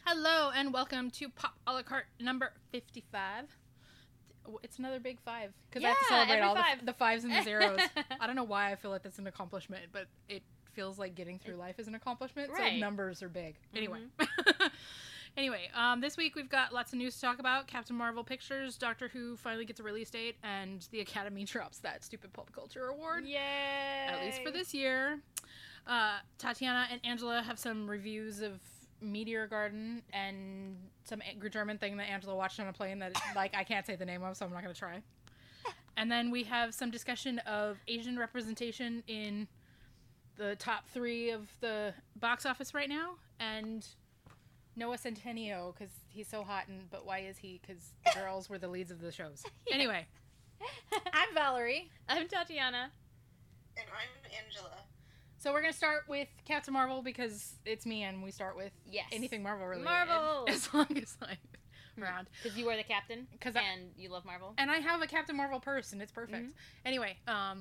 Hello and welcome to Pop a la carte number 55. It's another big five because I have to celebrate all the fives and the zeros. I don't know why I feel like that's an accomplishment, but it feels like getting through life is an accomplishment. Right. So numbers are big. Anyway. Mm-hmm. Anyway, this week we've got lots of news to talk about. Captain Marvel Pictures, Doctor Who finally gets a release date, and the Academy drops that stupid pop culture award. Yay! At least for this year. Tatiana and Angela have some reviews of Meteor Garden and some German thing that Angela watched on a plane that like I can't say the name of, so I'm not going to try. And then we have some discussion of Asian representation in the top 3 of the box office right now, and Noah Centineo because he's so hot, but why is he? Because the girls were the leads of the shows. Yeah. Anyway, I'm Valerie. I'm Tatiana. And I'm Angela. So we're going to start with Captain Marvel because it's me and we start with anything Marvel related. Marvel! As long as I'm around. Because you are the captain and you love Marvel. And I have a Captain Marvel purse and it's perfect. Mm-hmm. Anyway,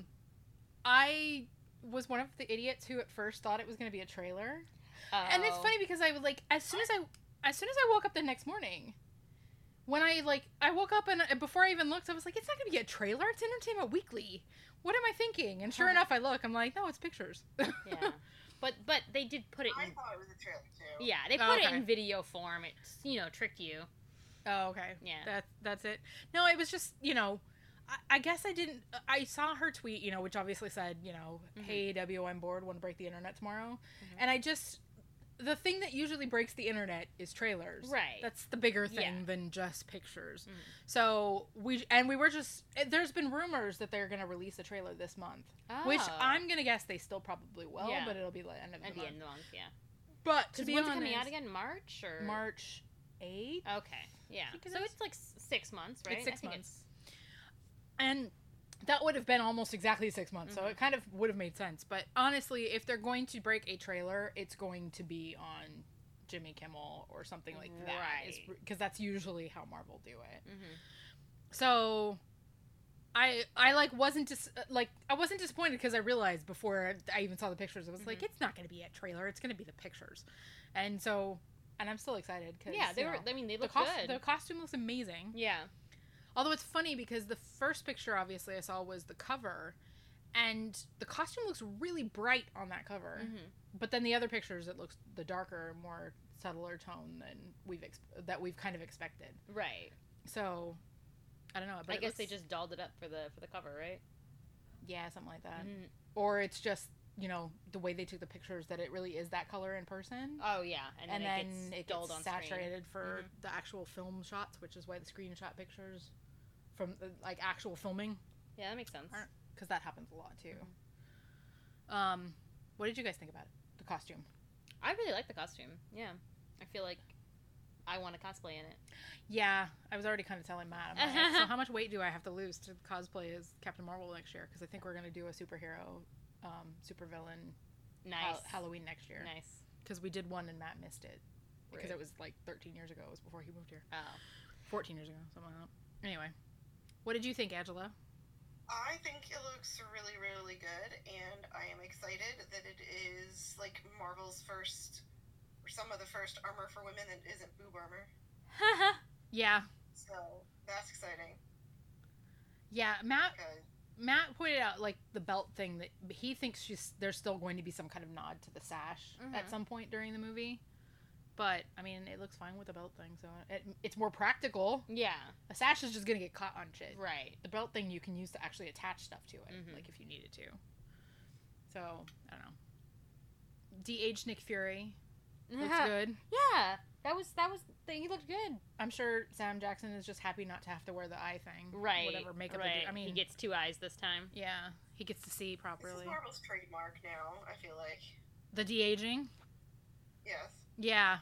I was one of the idiots who at first thought it was going to be a trailer. Oh. And it's funny because I was like, as soon as I woke up the next morning, when I woke up and before I even looked, I was like, it's not going to be a trailer. It's Entertainment Weekly. What am I thinking? And sure enough, I look. I'm like, no, it's pictures. Yeah, but they did put it. I thought it was a trailer too. Yeah, they put it in video form. It's tricked you. Oh, okay. Yeah. That's it. No, it was just I guess I didn't. I saw her tweet, which obviously said, mm-hmm. Hey, WM board, want to break the internet tomorrow, mm-hmm. and I just. The thing that usually breaks the internet is trailers. Right. That's the bigger thing than just pictures. Mm. So we were just, there's been rumors that they're going to release a trailer this month. Oh. Which I'm going to guess they still probably will, but it'll be the end of the month. At the end of the month, yeah. But to be honest. When's it coming out again? March or? March 8th? Okay. Yeah. So it's like 6 months, right? It's 6 months. And that would have been almost exactly 6 months, mm-hmm. So it kind of would have made sense. But honestly, if they're going to break a trailer, it's going to be on Jimmy Kimmel or something like that. Right. Because that's usually how Marvel do it. Mm-hmm. So I wasn't disappointed because I realized before I even saw the pictures, I was mm-hmm. like, it's not going to be a trailer. It's going to be the pictures. And I'm still excited because they look good. The costume looks amazing. Yeah. Although it's funny because the first picture, obviously, I saw was the cover, and the costume looks really bright on that cover. Mm-hmm. But then the other pictures, it looks the darker, more subtler tone than we've kind of expected. Right. So, I don't know. But I guess they just dolled it up for the cover, right? Yeah, something like that. Mm-hmm. Or it's just the way they took the pictures that it really is that color in person. Oh yeah, and then it gets saturated screen. For mm-hmm. the actual film shots, which is why the screenshot pictures from the, actual filming. Yeah, that makes sense. Because that happens a lot too. Mm-hmm. What did you guys think about it? The costume. I really like the costume. Yeah, I feel like I want to cosplay in it. Yeah, I was already kind of telling Matt. I'm like, so how much weight do I have to lose to cosplay as Captain Marvel next year? Because I think we're going to do a superhero, supervillain, Halloween next year. Nice. Because we did one and Matt missed it. Because it was 13 years ago. It was before he moved here. Oh. 14 years ago, something like that. Anyway, what did you think, Angela? I think it looks really, really good, and I am excited that it is Marvel's first, or some of the first armor for women that isn't boob armor. Yeah. So that's exciting. Yeah, Matt pointed out the belt thing that he thinks there's still going to be some kind of nod to the sash mm-hmm. at some point during the movie. But, I mean, it looks fine with the belt thing, so it's more practical. Yeah. A sash is just going to get caught on shit. Right. The belt thing you can use to actually attach stuff to it, mm-hmm. if you needed to. So, I don't know. De-aged Nick Fury. Looks good. Yeah. He looked good. I'm sure Sam Jackson is just happy not to have to wear the eye thing. Right. Whatever makeup right. they do. I mean, he gets 2 eyes this time. Yeah. He gets to see properly. This is Marvel's trademark now, I feel like. The de-aging? Yes. Yeah.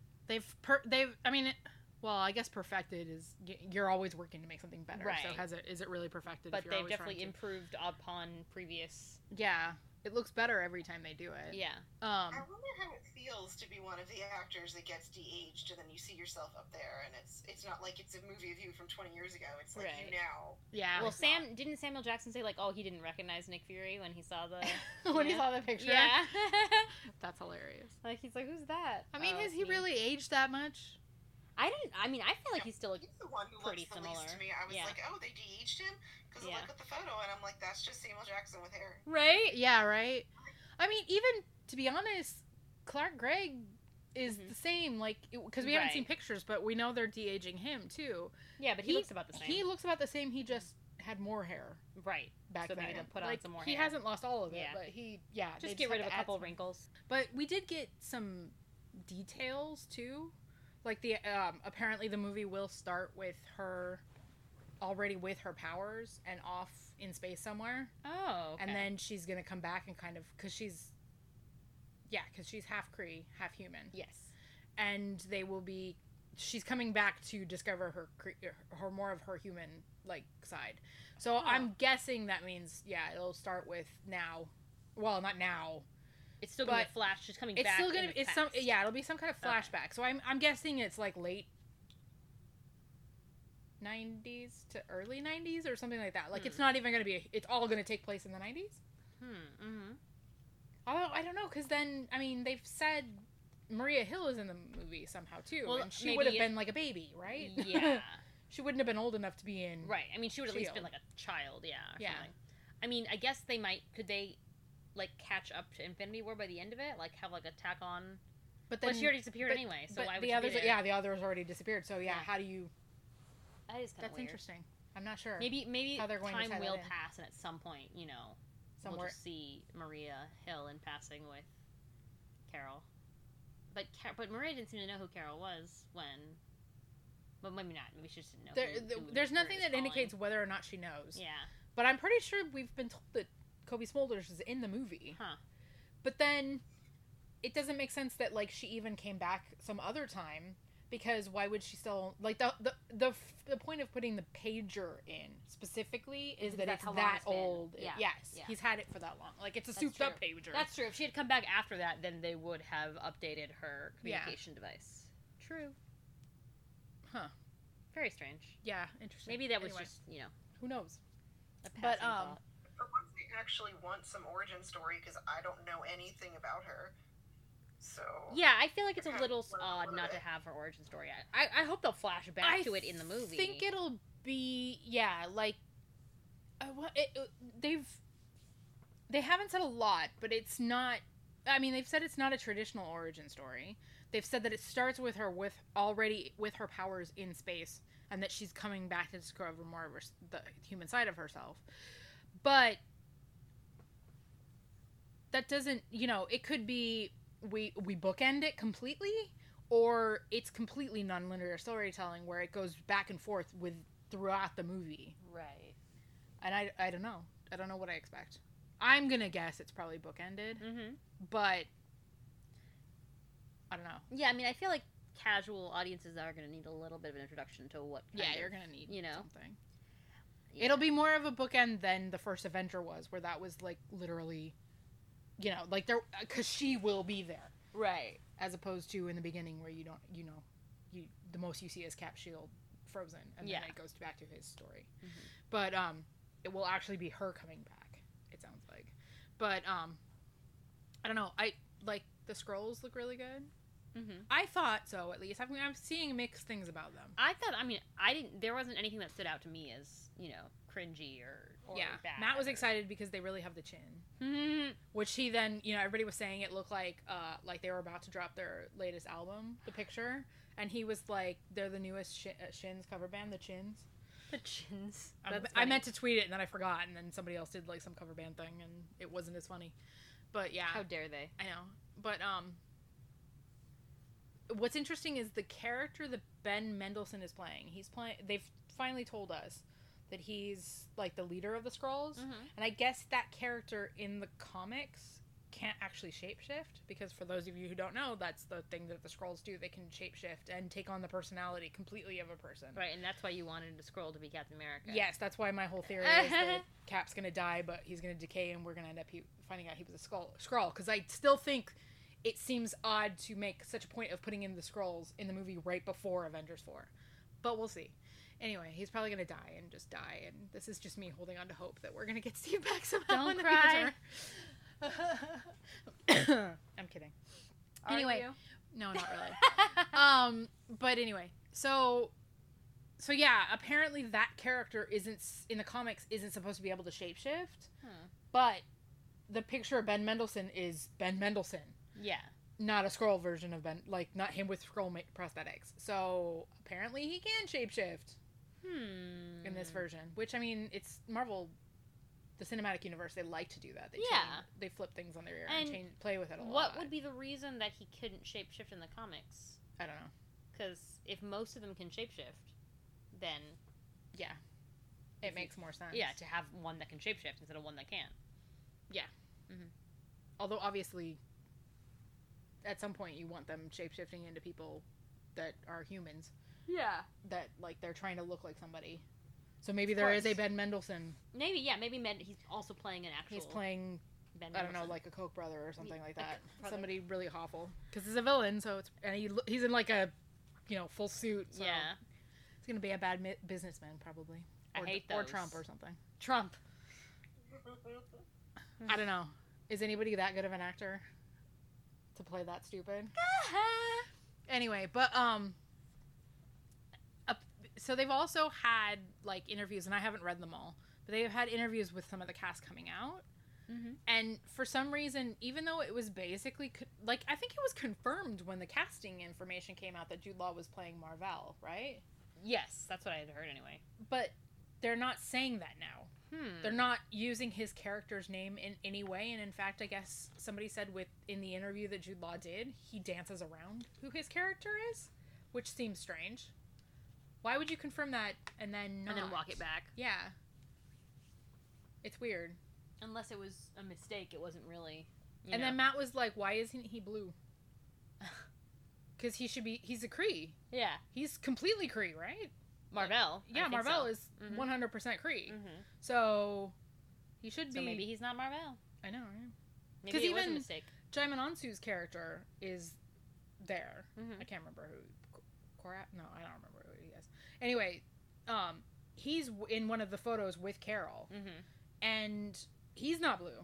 I guess perfected is, you're always working to make something better. Right. So is it really perfected? But they've definitely improved upon previous. Yeah. It looks better every time they do it. Yeah. I wonder how it feels to be one of the actors that gets de-aged, and then you see yourself up there, and it's not like it's a movie of you from 20 years ago. It's like Right. you now. Yeah. Well, didn't Samuel Jackson say, like, oh, he didn't recognize Nick Fury when he saw the... when he Yeah. saw the picture. Yeah. That's hilarious. Like, he's like, who's that? I mean, Oh, has it's he me. really aged that much? I feel like he's still, like, He's the one who pretty looks the similar. least to me. I was Yeah. like, oh, they de-aged him? Because I Yeah. look at the photo, and I'm like, that's just Samuel Jackson with hair. right? Yeah, right? I mean, even, to be honest, Clark Gregg is Mhm. the same, like, because we haven't Right. seen pictures, but we know they're de-aging him, too. Yeah, but he looks about the same. He looks about the same, he just had more hair Right. back So then. maybe they'll put on Like, some more he hair. hasn't lost all of it, Yeah. but they Just get had rid of to a add couple some. wrinkles. But we did get some details too, like the apparently the movie will start with her already with her powers and off in space somewhere, Oh, okay. and then she's gonna come back and kind of because she's half Kree, half human, Yes. and they will be. She's coming back to discover her more of her human like side. So Oh. I'm guessing that means it'll start with now. Well, not now. It's still going to But be Flash. She's coming It's back still in gonna. the It's some. past. Yeah, it'll be some kind of Okay. flashback. So I'm guessing it's like late 90s to early 90s or something like that. Like it's not even gonna be. It's all gonna take place in the 90s. Mm-hmm. Although I don't know, because then I mean they've said Maria Hill is in the movie somehow too, Well, and she maybe would have it- been like a baby, right? Yeah. She wouldn't have been old enough to be in. Right. I mean, she would at least Shield. been like a child, yeah. Or Yeah. Something. I mean, I guess they might. Could they, like, catch up to Infinity War by the end of it? Like, have like a tack on. But then But she already disappeared but- anyway, so but why would the she others? be there? Yeah, the others already disappeared. So yeah, Yeah. how do you? That is kind of That's weird. interesting. I'm not sure. Maybe how they're going to time tie that will in. pass, and at some point, we'll Somewhere. just see Maria Hill in passing with Carol. But Maria didn't seem to know who Carol was when. But maybe not. Maybe she just didn't know. Who There's Nick nothing Fury that was calling. indicates whether or not she knows. Yeah. But I'm pretty sure we've been told that Kobe Smulders is in the movie. Huh. But then it doesn't make sense that like she even came back some other time, because why would she still like the point of putting the pager in specifically is that That's it's how long that it's been. old. Yeah. Yes, Yeah. he's had it for that long. Like it's a That's souped up true. pager. That's true. If she had come back after that, then they would have updated her Yeah. communication device. True. Huh. Very strange. Yeah, interesting. Maybe that was Anyway, just, who knows. a passing But, thought. For once, I actually want some origin story because I don't know anything about her. So Yeah, I feel like it's a Okay, little well, odd what not are to they? have her origin story. I hope they'll flash back to it in the movie. I think it'll be like they haven't said a lot, but it's not. I mean, they've said it's not a traditional origin story. They've said that it starts with her with her powers in space, and that she's coming back to discover more of the human side of herself. But that doesn't, it could be we bookend it completely, or it's completely non-linear storytelling where it goes back and forth throughout the movie. Right. And I don't know. I don't know what I expect. I'm gonna guess it's probably bookended, Mm-hmm. but I don't know. Yeah, I mean, I feel like casual audiences are going to need a little bit of an introduction to what kind of, You're gonna need something. Yeah. It'll be more of a bookend than the first Avenger was, where that was like literally, like there, because she will be there, Right. as opposed to in the beginning where you don't, the most you see is Cap Shield frozen, and Yeah. then it goes back to his story. Mhm. But it will actually be her coming back. It sounds like, but I don't know. I like the scrolls look really good. Mm-hmm. I thought so, at least. I'm seeing mixed things about them. I thought, I didn't, there wasn't anything that stood out to me as, cringy or Yeah, bad. Matt was excited because they really have the chin, Mm-hmm. which he then, everybody was saying it looked like they were about to drop their latest album, the picture, and he was like, they're the newest Shins cover band, the Chins. The chins. I meant to tweet it and then I forgot, and then somebody else did like some cover band thing, and it wasn't as funny. But yeah, How dare they? I know. But what's interesting is the character that Ben Mendelsohn is playing. They've finally told us that he's like the leader of the Skrulls. Mm-hmm. And I guess that character in the comics can't actually shapeshift, because for those of you who don't know, that's the thing that the Skrulls do. They can shapeshift and take on the personality completely of a person. Right, and that's why you wanted a Skrull to be Captain America. Yes, that's why my whole theory is that Cap's gonna die, but he's gonna decay, and we're gonna end up finding out he was a Skrull. Because I still think it seems odd to make such a point of putting in the Skrulls in the movie right before Avengers 4. But we'll see. Anyway, he's probably gonna die, and this is just me holding on to hope that we're gonna get Steve back somehow. Don't in the cry. future. I'm kidding. Anyway, no, not really. But anyway, so yeah, apparently that character isn't in the comics isn't supposed to be able to shapeshift. But the picture of Ben Mendelsohn is Ben Mendelsohn. Yeah. Not a Skrull version of Ben, like not him with Skrull prosthetics. So apparently he can shapeshift. In this version, which I mean, it's Marvel. The cinematic universe, they like to do that. They flip things on their ear and play with it a lot. What would be the reason that he couldn't shapeshift in the comics? I don't know. Because if most of them can shapeshift, then... Yeah. It makes more sense. Yeah, to have one that can shapeshift instead of one that can't. Yeah. Mm-hmm. Although, obviously, at some point you want them shapeshifting into people that are humans. Yeah. That, like, they're trying to look like somebody. So maybe there is a Ben Mendelsohn. Maybe, yeah. Maybe he's also playing an actual... He's playing, Ben I don't know, like a Koch brother or something like that. Somebody really awful. Because he's a villain, so it's... And he's in, like, a, full suit. So yeah. He's going to be a bad businessman, probably. I hate those. Or Trump or something. Trump. I don't know. Is anybody that good of an actor to play that stupid? Anyway, but, so they've also had, like, interviews, and I haven't read them all, but they have had interviews with some of the cast coming out. Mm-hmm. And for some reason, even though it was basically, like, I think it was confirmed when the casting information came out that Jude Law was playing Mar-Vell, right? Yes, that's what I had heard anyway. But they're not saying that now. They're not using his character's name in any way, and in fact, I guess somebody said in the interview that Jude Law did, he dances around who his character is, which seems strange. Why would you confirm that and then not? And then walk it back? Yeah. It's weird. Unless it was a mistake, it wasn't really. And then Matt was like, why isn't he blue? Because he's a Kree. Yeah. He's completely Kree, right? Mar-Vell. Yeah, Mar-Vell is 100% Kree. So he should be. So maybe he's not Mar-Vell. I know, right? Maybe it was a mistake. Jaimin Onsu's character is there. I can't remember who. Korat? No, I don't remember who he is. Anyway, he's in one of the photos with Carol, and he's not blue.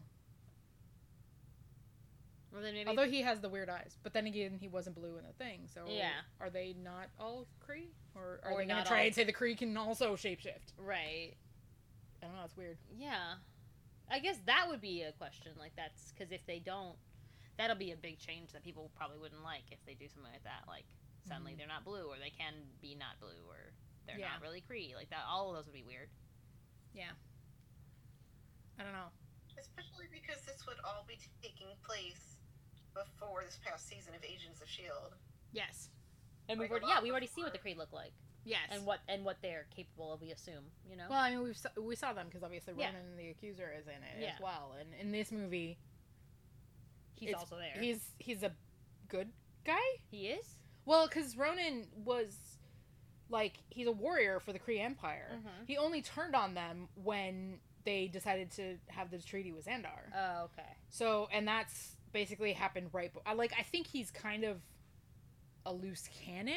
Well, then maybe although he has the weird eyes, but then again, he wasn't blue in the thing. So are they not all Kree, or are they going to try and say the Kree can also shapeshift? Right. I don't know. It's weird. Yeah, I guess that would be a question. Like that's because if they don't, that'll be a big change that people probably wouldn't like if they do something like that. Like. Suddenly they're not blue, or they can be not blue, or they're not really Kree. Like that, all of those would be weird. Yeah. I don't know. Especially because this would all be taking place before this past season of Agents of S.H.I.E.L.D. Yes. And we've already seen what the Kree look like. Yes. And what they're capable of, we assume, Well, I mean, we saw them because obviously Ronan the Accuser is in it as well, and in this movie, he's also there. He's a good guy. He is. Well, because Ronan was, like, he's a warrior for the Kree Empire. He only turned on them when they decided to have the treaty with Xandar. Oh, okay. So, and that's basically happened right... I think he's kind of a loose cannon.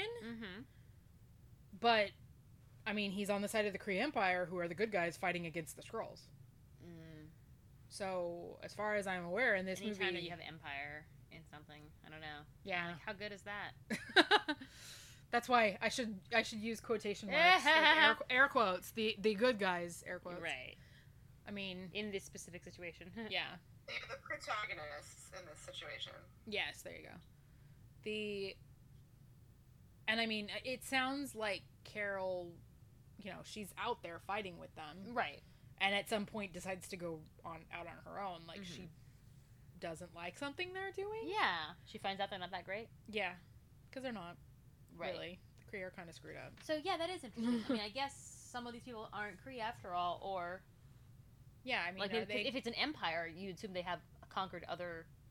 But, I mean, he's on the side of the Kree Empire, who are the good guys fighting against the Skrulls. So, as far as I'm aware, in this movie... Anytime that you have Empire... in something, I don't know. Yeah. Like, how good is that? That's why I should use quotation marks, like air quotes. The good guys, air quotes. Right. I mean, in this specific situation. Yeah. They're the protagonists in this situation. Yes, there you go. And I mean, it sounds like Carol, she's out there fighting with them, right? And at some point decides to go out on her own, like she doesn't like something they're doing. Yeah, she finds out they're not that great. Yeah, because they're not. Right. Really, the Kree are kind of screwed up. So yeah, that is interesting. I mean, I guess some of these people aren't Kree after all, or yeah, I mean, like if it's an empire, you assume they have conquered other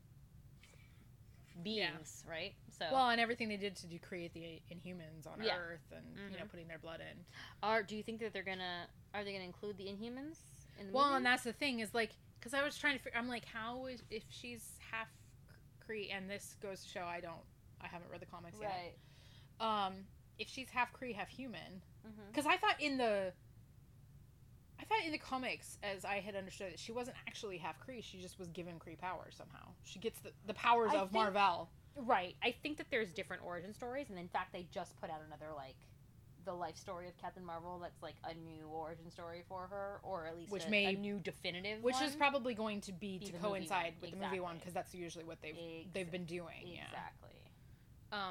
beings, right? So, Well, and everything they did to create the Inhumans on Yeah. Earth, and you know, Mhm. putting their blood in. do you think that are they gonna include the Inhumans in the Well, movie? and that's the thing is like, because I was trying to figure, I'm like, how is if she's half Kree, and this goes to show I haven't read the comics right. yet. If she's half Kree, half human, Mm-hmm. because I thought in the comics, as I had understood it, she wasn't actually half Kree. She just was given Kree powers somehow. She gets the powers I of think- Marvel. Right. I think that there's different origin stories, and in fact, they just put out another the life story of Captain Marvel. That's like a new origin story for her, or at least Which a new definitive. Which one. is probably going to be Be to the movie coincide one. with the movie one, Exactly. because that's usually what they've been doing. Exactly. Yeah.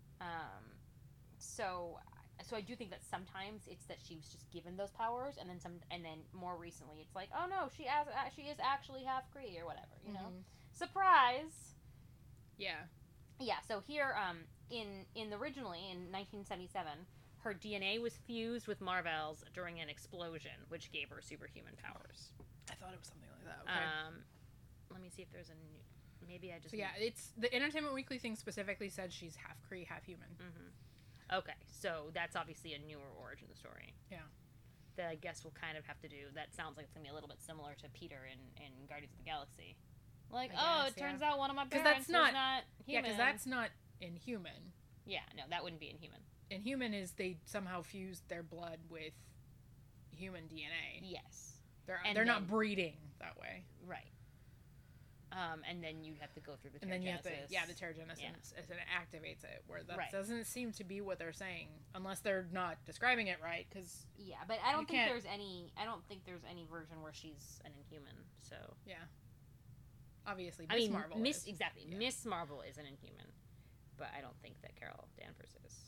So I do think that sometimes it's that she was just given those powers, and then more recently it's like, oh no, she is actually half Kree or whatever, you know. Mhm. Surprise. Yeah. Yeah. So here, originally in 1977, her DNA was fused with Marvel's during an explosion, which gave her superhuman powers. I thought it was something like that. Okay. Let me see if there's a new. Maybe I just. So yeah, it's the Entertainment Weekly thing specifically said she's half Kree, half human. Mm-hmm. Okay, so that's obviously a newer origin story. Yeah. That I guess we'll kind of have to do. That sounds like it's gonna be a little bit similar to Peter in Guardians of the Galaxy. Like, I guess, it turns out one of my 'Cause parents that's not- was not Yeah, human. because that's not Inhuman. Yeah, no, that wouldn't be Inhuman. Inhuman is they somehow fused their blood with human DNA. Yes. They're And not then- breeding that way. Right. And then you'd have to go through the And then you have Terrigenesis. to, the Terrigenesis, and it activates it, where that Right. doesn't seem to be what they're saying, unless they're not describing it right, because, Yeah, but I don't You think can't- there's any. I don't think there's any version where she's an Inhuman. So obviously, I Miss mean, Marvel Miss is. exactly. Yeah. Miss Marvel is an Inhuman, but I don't think that Carol Danvers is.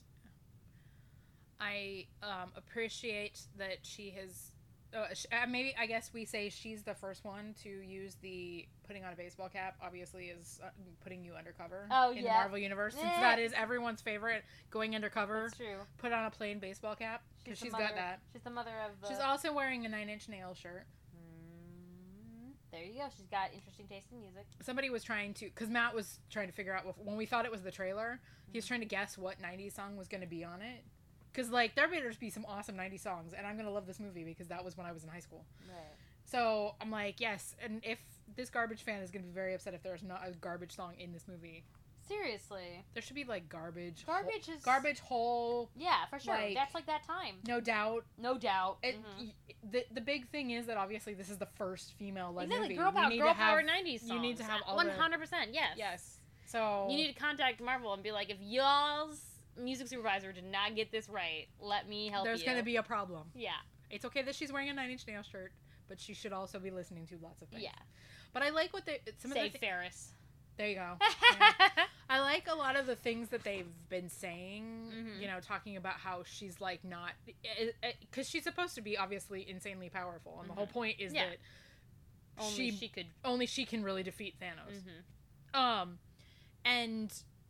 I appreciate that she has. Maybe I guess we say she's the first one to use the putting on a baseball cap. Obviously, is putting you undercover in the yeah. Marvel universe, since Yeah. that is everyone's favorite. Going undercover, That's true. put on a plain baseball cap because the she's mother, got that. She's the mother of the. She's also wearing a 9 Inch Nails shirt. There you go. She's got interesting taste in music. Somebody was trying to, because Matt was trying to figure out when we thought it was the trailer. He was trying to guess what 90s song was going to be on it. Because, like, there better be some awesome 90s songs, and I'm going to love this movie because that was when I was in high school. Right. So, I'm like, yes, and if this garbage fan is going to be very upset if there's not a garbage song in this movie. Seriously. There should be, like, garbage Garbage is. Garbage Hole, Yeah, for sure. like- That's like that time. No Doubt. No doubt. It, Mhm. the big thing is that obviously this is the first female-led Exactly. movie. Girl power. You need Girl to power have, 90s songs. you need to have all the- 100%. Yes. Yes. So... You need to contact Marvel and be like, if y'all's music supervisor did not get this right, let me help There's you. going to be a problem. Yeah. It's okay that she's wearing a 9 Inch Nails shirt, but she should also be listening to lots of things. Yeah. But I like what they... Say Ferris. There you go. I like a lot of the things that they've been saying, Mhm. you know, talking about how she's, like, not... Because she's supposed to be, obviously, insanely powerful, and the whole point is Yeah. that Only she could. only she can really defeat Thanos. Mm-hmm. And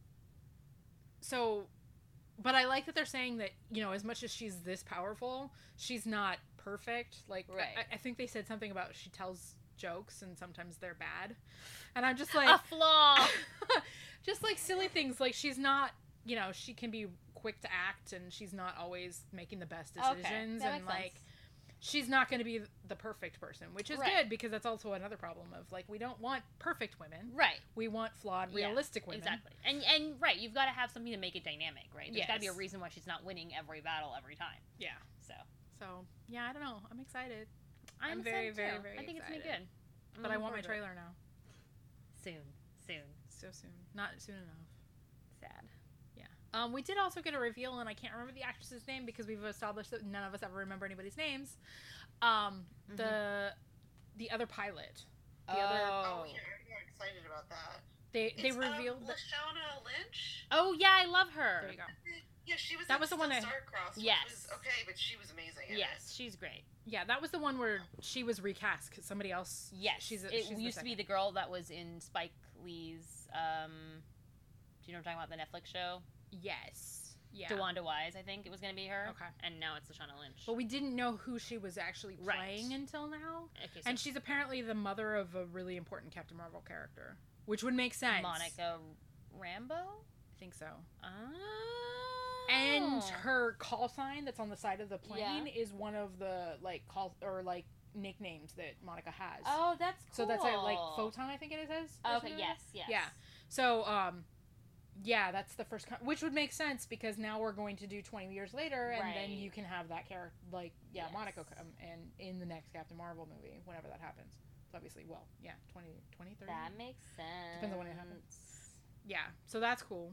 so... But I like that they're saying that, you know, as much as she's this powerful, she's not perfect. Like, Right. I think they said something about she tells jokes and sometimes they're bad. And I'm just like... A flaw. just like silly things. Like, she's not, you know, she can be quick to act and she's not always making the best decisions. That And, makes like, sense. she's not going to be the perfect person, which is Right. good because that's also another problem of, like, we don't want perfect women. Right. We want flawed, Yeah, realistic women. Exactly. And right, you've got to have something to make it dynamic, right? There's got to be a Yes. reason why she's not winning every battle every time. Yeah. So Yeah, I don't know. I'm excited. I'm very, excited, very, too. very I think it's gonna be excited. good. But I want my trailer now. Soon. So soon. Not soon enough. Sad. We did also get a reveal, and I can't remember the actress's name because we've established that none of us ever remember anybody's names. The other pilot. Oh, yeah, I'm excited about that. They It's, revealed that. Lashana Lynch. Oh yeah, I love her. There you go. Yeah, she was. That in was the one that- Starcross. Yes. Was okay, but she was amazing. In Yes, she's great. Yeah, that was the one where she was recast because somebody else. Yes, she's it the used to be second. the girl that was in Spike Lee's. Do you know what I'm talking about? The Netflix show. Yes. Yeah. DeWanda Wise, I think it was gonna be her. Okay. And now it's Lashana Lynch. But we didn't know who she was actually Right. playing until now. Okay, so And she's apparently the mother of a really important Captain Marvel character, which would make sense. Monica Rambo? I think so. Oh. And her call sign that's on the side of the plane is one of the nicknames that Monica has. Oh, that's cool. So that's like Photon, I think it is. Okay, yes. Yeah. So, yeah, that's the first, which would make sense because now we're going to do 20 years later, and then you can have that character, Yes. Monica come and in the next Captain Marvel movie, whenever that happens. So obviously, 20, 30? That makes sense. Depends on when it happens. Yeah, so that's cool.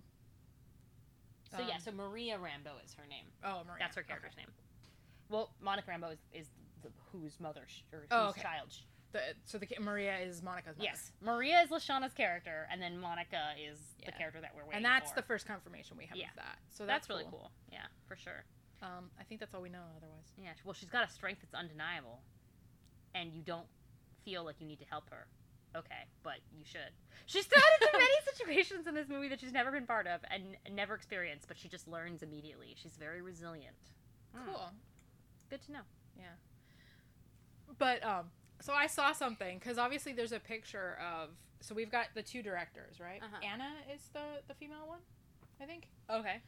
So Maria Rambeau is her name. Oh, Maria. That's her character's name. Well, Monica Rambeau is whose mother, or whose child. Maria is Monica's mother. Yes. Maria is Lashawna's character, and then Monica is the character that we're waiting for. And that's the first confirmation we have of that. So that's really cool. Yeah, for sure. I think that's all we know otherwise. Yeah, well, she's got a strength that's undeniable, and you don't feel like you need to help her. Okay, but you should. She's thrown into many situations in this movie that she's never been part of and never experienced, but she just learns immediately. She's very resilient. Cool. Good to know. Yeah. But, so I saw something, because obviously there's a picture of, so we've got the two directors, right? Anna is the female one, I think. Okay.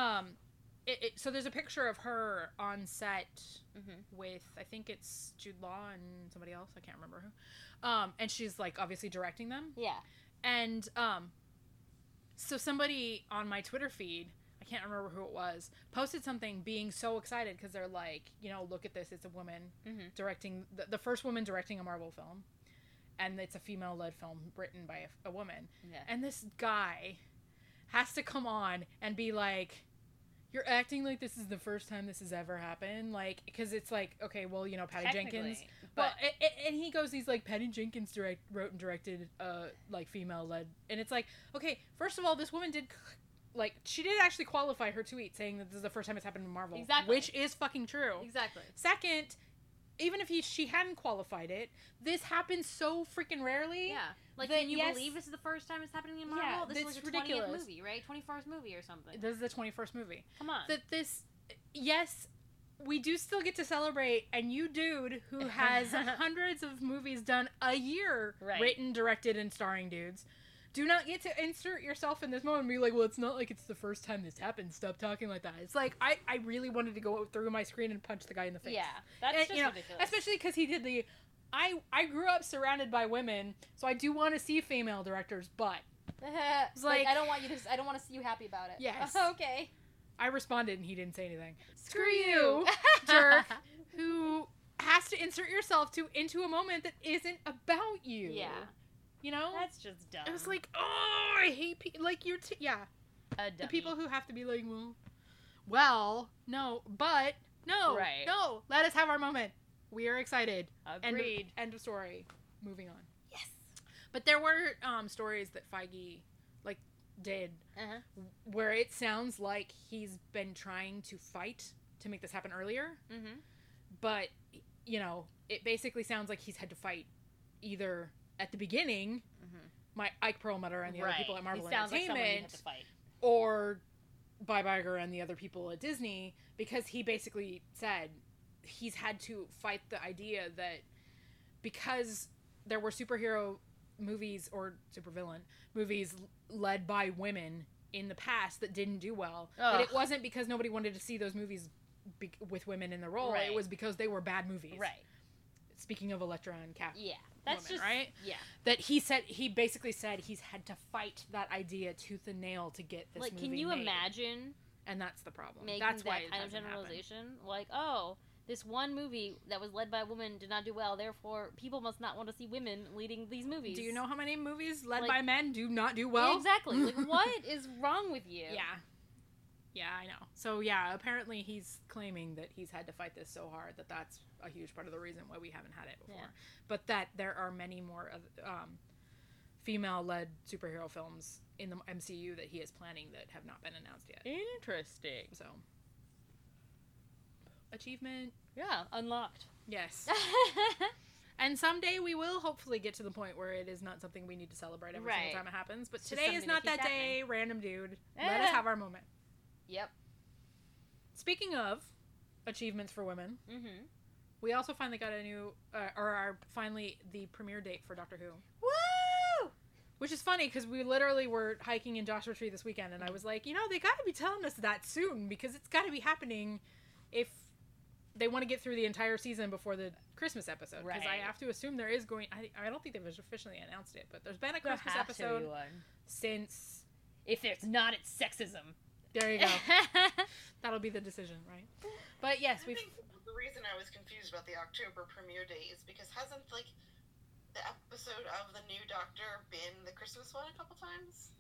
So there's a picture of her on set with, I think it's Jude Law and somebody else, I can't remember who. And she's like obviously directing them. Yeah. And so somebody on my Twitter feed, I can't remember who it was, posted something being so excited because they're like, look at this, it's a woman directing, the first woman directing a Marvel film. And it's a female-led film written by a woman. Yeah. And this guy has to come on and be like, you're acting like this is the first time this has ever happened, like, because it's like, okay, well, Patty Jenkins, but and he goes, he's like, Patty Jenkins wrote and directed, like, female-led, and it's like, okay, first of all, this woman did, like, she did actually qualify her tweet saying that this is the first time it's happened in Marvel, exactly, which is fucking true. Exactly. Second, even if she hadn't qualified it, this happens so freaking rarely. Yeah. Like, can you believe this is the first time it's happening in Marvel? Yeah, this was the 20th ridiculous. movie, right? 21st movie or something. This is the 21st movie. Come on. Yes, we do still get to celebrate, and you dude who has hundreds of movies done a year, written, directed, and starring dudes, do not get to insert yourself in this moment and be like, well, it's not like it's the first time this happened. Stop talking like that. It's like, I really wanted to go through my screen and punch the guy in the face. Yeah, that's just ridiculous. Especially because he did the... I grew up surrounded by women, so I do want to see female directors, but... It's like, I don't want to see you happy about it. Yes. Okay. I responded and he didn't say anything. Screw you, jerk, who has to insert yourself into a moment that isn't about you. Yeah. That's just dumb. It was like, oh, I hate people. Like, you're... The people who have to be like, well, no, but, no, no, let us have our moment. We are excited. Agreed. End of story. Moving on. Yes. But there were stories that Feige, did where it sounds like he's been trying to fight to make this happen earlier. Mm-hmm. But, it basically sounds like he's had to fight either at the beginning, my Ike Perlmutter and the other people at Marvel Entertainment, or Bob Iger and the other people at Disney, because he basically said he's had to fight the idea that because there were superhero movies or supervillain movies led by women in the past that didn't do well, that it wasn't because nobody wanted to see those movies with women in the role. It was because they were bad movies. Right. Speaking of Elektra and Cap. Yeah. That's woman, just right. Yeah. That he basically said he's had to fight that idea tooth and nail to get this movie can you made. Imagine? And that's the problem. That's why kind of generalization. Happen. Like, oh, this one movie that was led by a woman did not do well, therefore people must not want to see women leading these movies. Do you know how many movies led by men do not do well? Exactly. Like, what is wrong with you? Yeah. Yeah, I know. So, yeah, apparently he's claiming that he's had to fight this so hard that that's a huge part of the reason why we haven't had it before. Yeah. But that there are many more female-led superhero films in the MCU that he is planning that have not been announced yet. Interesting. So, achievement. Yeah, unlocked. Yes. And someday we will hopefully get to the point where it is not something we need to celebrate every single time it happens. But today is not that day, random dude. Let us have our moment. Yep. Speaking of achievements for women, we also finally got a new, finally the premiere date for Doctor Who. Woo! Which is funny because we literally were hiking in Joshua Tree this weekend, and I was like, they got to be telling us that soon because it's got to be happening if they want to get through the entire season before the Christmas episode. Because I have to assume there is going. I don't think they've officially announced it, but there's been a Christmas episode since. If it's not, it's sexism. There you go. That'll be the decision, right? But yes, I think the reason I was confused about the October premiere date is because hasn't the episode of the new Doctor been the Christmas one a couple times?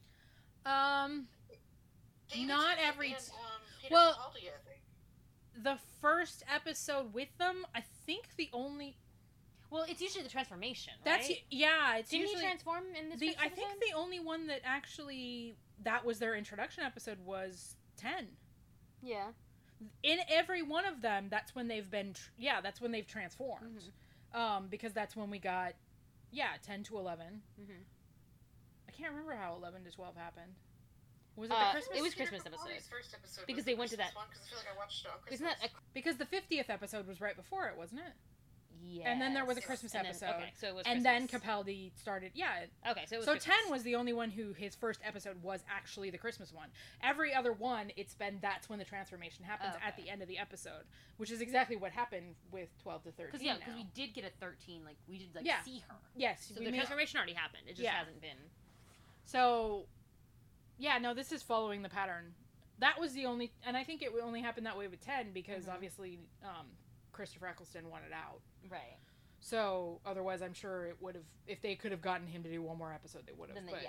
David Not Tennant every. And, Peter well, Capaldi, I think. The first episode with them, I think the only. Well, it's usually the transformation, That's right? It's Didn't usually he transform in this? I think the only one that actually that was their introduction episode was 10. Yeah. In every one of them, that's when they've been. That's when they've transformed. Mm-hmm. Because that's when we got. 10 to 11. Mm-hmm. I can't remember how 11 to 12 happened. Was it the Christmas? It was Peter Christmas Capaldi's episode. First episode Because was they the went to Christmas that- one, 'cause I feel like I watched it on Christmas. Isn't that Because the 50th episode was right before it, wasn't it? Yeah. And then there was a Yes. Christmas And then- episode. okay, so it was And Christmas. then Capaldi started. Yeah. Okay, so it was So Christmas. 10 was the only one who his first episode was actually the Christmas one. Every other one, that's when the transformation happens at Okay. the end of the episode, which is exactly what happened with 12 to 13. Because we did get a 13, like we did see her. Yes. So the transformation already happened. It just hasn't been. So, this is following the pattern. That was the only, and I think it only happened that way with 10 because obviously Christopher Eccleston wanted out. Right. So otherwise, I'm sure it would have, if they could have gotten him to do one more episode, they would have. Then But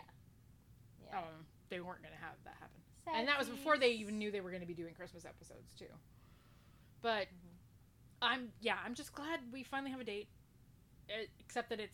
they weren't going to have that happen. And that was before they even knew they were going to be doing Christmas episodes too. But I'm just glad we finally have a date. Except that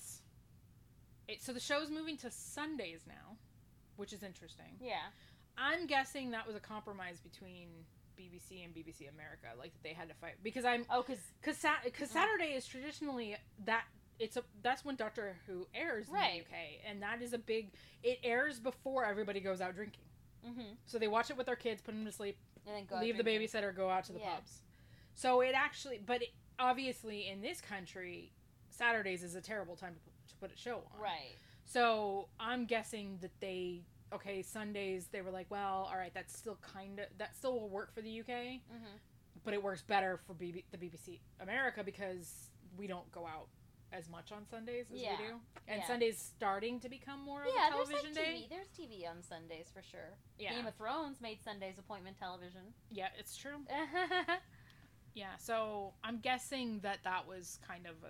so the show's moving to Sundays now, which is interesting. Yeah. I'm guessing that was a compromise between BBC and BBC America, like that they had to fight because because Saturday is traditionally that's when Doctor Who airs in the UK, and that is it airs before everybody goes out drinking. Mm-hmm. So they watch it with their kids, put them to sleep, and then go leave the babysitter, go out to the pubs. So obviously in this country, Saturdays is a terrible time to put a show on. Right. So I'm guessing that Sundays they were like, well, all right, that still will work for the UK, but it works better for the BBC America because we don't go out as much on Sundays as we do, and Sunday's starting to become more of a television day. There's TV on Sundays for sure. Yeah. Game of Thrones made Sundays appointment television. Yeah, it's true. Yeah, so I'm guessing that was kind of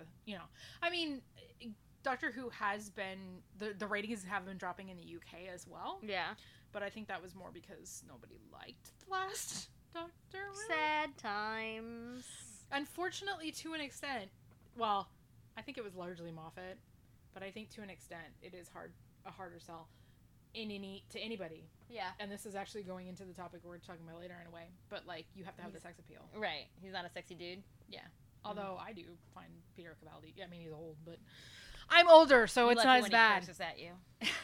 Doctor Who has been the ratings have been dropping in the UK as well. Yeah. But I think that was more because nobody liked the last Doctor. Really. Sad times. Unfortunately, to an extent, well, I think it was largely Moffat, but I think to an extent it is a harder sell to anybody. Yeah. And this is actually going into the topic we're talking about later in a way, but you have to have the sex appeal. Right. He's not a sexy dude. Yeah. Although I do find Peter Capaldi. I mean, he's old, but I'm older, so it's not as bad. He curses at you.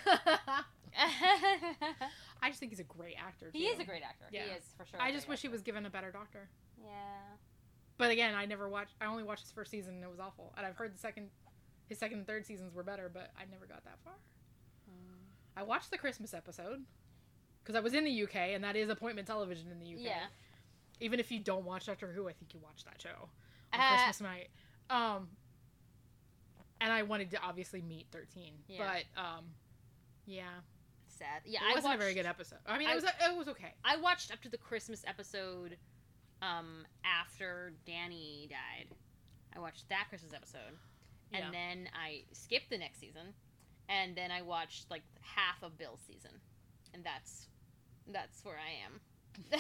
I just think he's a great actor. Too. He is a great actor. Yeah. He is for sure. I just wish he was given a better doctor. Yeah. But again, I only watched his first season and it was awful. And I've heard his second and third seasons were better, but I never got that far. I watched the Christmas episode because I was in the UK, and that is appointment television in the UK. Yeah. Even if you don't watch Doctor Who, I think you watch that show on Christmas night. And I wanted to obviously meet 13, but yeah. Sad. Yeah, it wasn't a very good episode. I mean, it was okay. I watched up to the Christmas episode after Danny died. I watched that Christmas episode. And then I skipped the next season. And then I watched half of Bill's season. And that's where I am.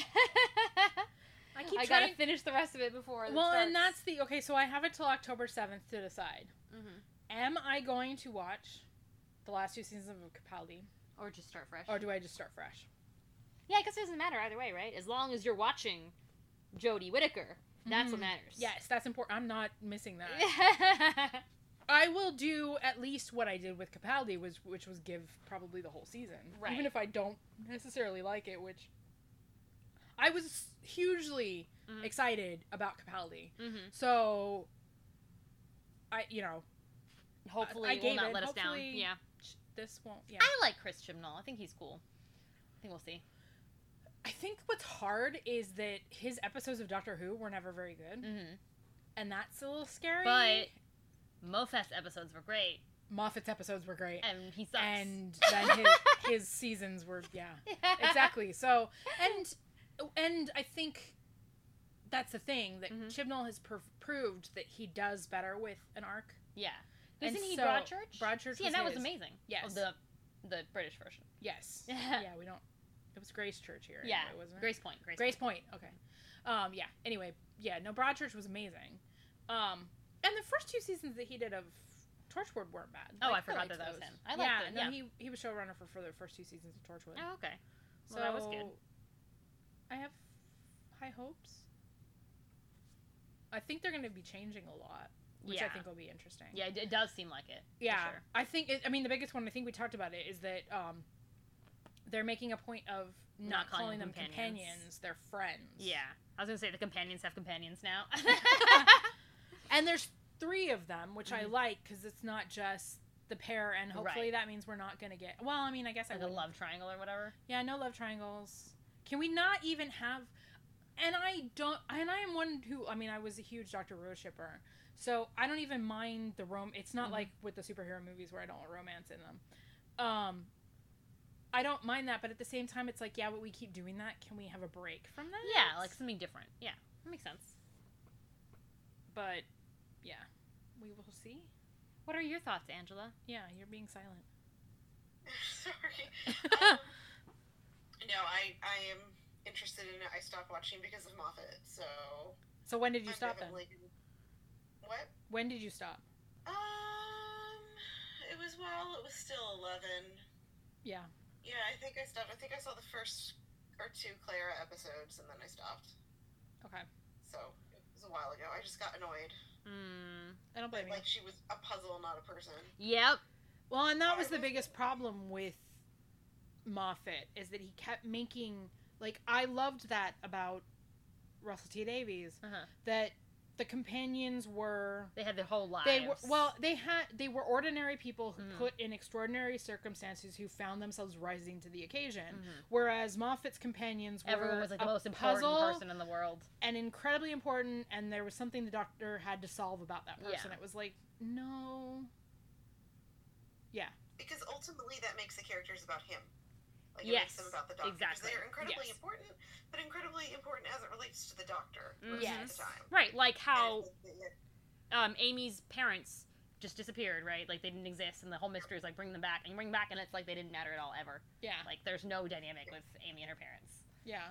I gotta finish the rest of it before it starts. And that's so I have it till October 7th to decide. Mm-hmm. Am I going to watch the last 2 seasons of Capaldi? Or just start fresh? Or do I just start fresh? Yeah, I guess it doesn't matter either way, right? As long as you're watching Jodie Whittaker, that's what matters. Yes, that's important. I'm not missing that. I will do at least what I did with Capaldi, which was give probably the whole season. Right. Even if I don't necessarily like it, which I was hugely excited about Capaldi. Mm-hmm. So, hopefully I will not let us down. Yeah. this won't. Yeah. I like Chris Chibnall. I think he's cool. I think we'll see. I think what's hard is that his episodes of Doctor Who were never very good, Mm-hmm. and that's a little scary. But Moffat's episodes were great, Moffat's episodes were great, and he sucks. and then his seasons were exactly. So and I think that's the thing that Mhm. Chibnall has proved that he does better with an arc. Yeah. And Isn't he so, Broadchurch? Broadchurch Yeah, that was his. amazing. Yes. Oh, the British version. Yes. Yeah. Yeah, we don't. It was Grace Church here. Yeah. Anyway, wasn't it? Grace Point. Grace Point. Okay. Yeah. Anyway, yeah. No, Broadchurch was amazing. And the first 2 seasons that he did of Torchwood weren't bad. Oh, Like, I forgot liked that was those. him. I liked yeah, it, no, yeah. he was showrunner for the first 2 seasons of Torchwood. Oh, okay. So Well, that was good. I have high hopes. I think they're going to be changing a lot, which I Yeah. think will be interesting. Yeah, it does seem like it. Yeah, For sure. I think. I mean, the biggest one. I think we talked about it. Is that they're making a point of not calling them companions. They're friends. Yeah. I was going to say the companions have companions now. And there's 3 of them, which I Mhm. like because it's not just the pair, and hopefully Right. that means we're not gonna get. Well, I mean, I guess Like I a would. love triangle or whatever. Yeah, no love triangles. Can we not even have? And I don't. And I am one who. I mean, I was a huge Doctor Who shipper, so I don't even mind the It's not Mhm. like with the superhero movies where I don't want romance in them. I don't mind that, but at the same time, it's like, yeah, but we keep doing that. Can we have a break from that? Yeah, like something different. Yeah, that makes sense. But yeah, we will see. What are your thoughts, Angela? Yeah, you're being silent. Sorry. No, I am interested in it. I stopped watching because of Moffat, so. So when did you I'm stop then? definitely- What? When did you stop? It was it was still 11. Yeah. Yeah, I think I stopped. I think I saw the first or 2 Clara episodes, and then I stopped. Okay. So it was a while ago. I just got annoyed. I don't blame you. Like she was a puzzle, not a person. Yep. Well, and that I was the was- biggest problem with Moffat is that he kept making I loved that about Russell T Davies Uh-huh. that the companions were They had their whole lives. they were ordinary people who Mhm. put in extraordinary circumstances who found themselves rising to the occasion, Mhm. whereas Moffat's companions were Everyone was like the a most important puzzle person in the world. and incredibly important, and there was something the Doctor had to solve about that person. Yeah. It was like, no. Yeah. Because ultimately, that makes the characters about him. Like, it Yes, makes them about the Doctor. exactly. Because they are incredibly Yes. important, but incredibly important as it relates to the Doctor most Yes. of the time. Right, like how And Amy's parents just disappeared, right? Like they didn't exist, and the whole mystery is like bring them back, and you bring them back, and it's like they didn't matter at all ever. Yeah. Like there's no dynamic with Amy and her parents. Yeah.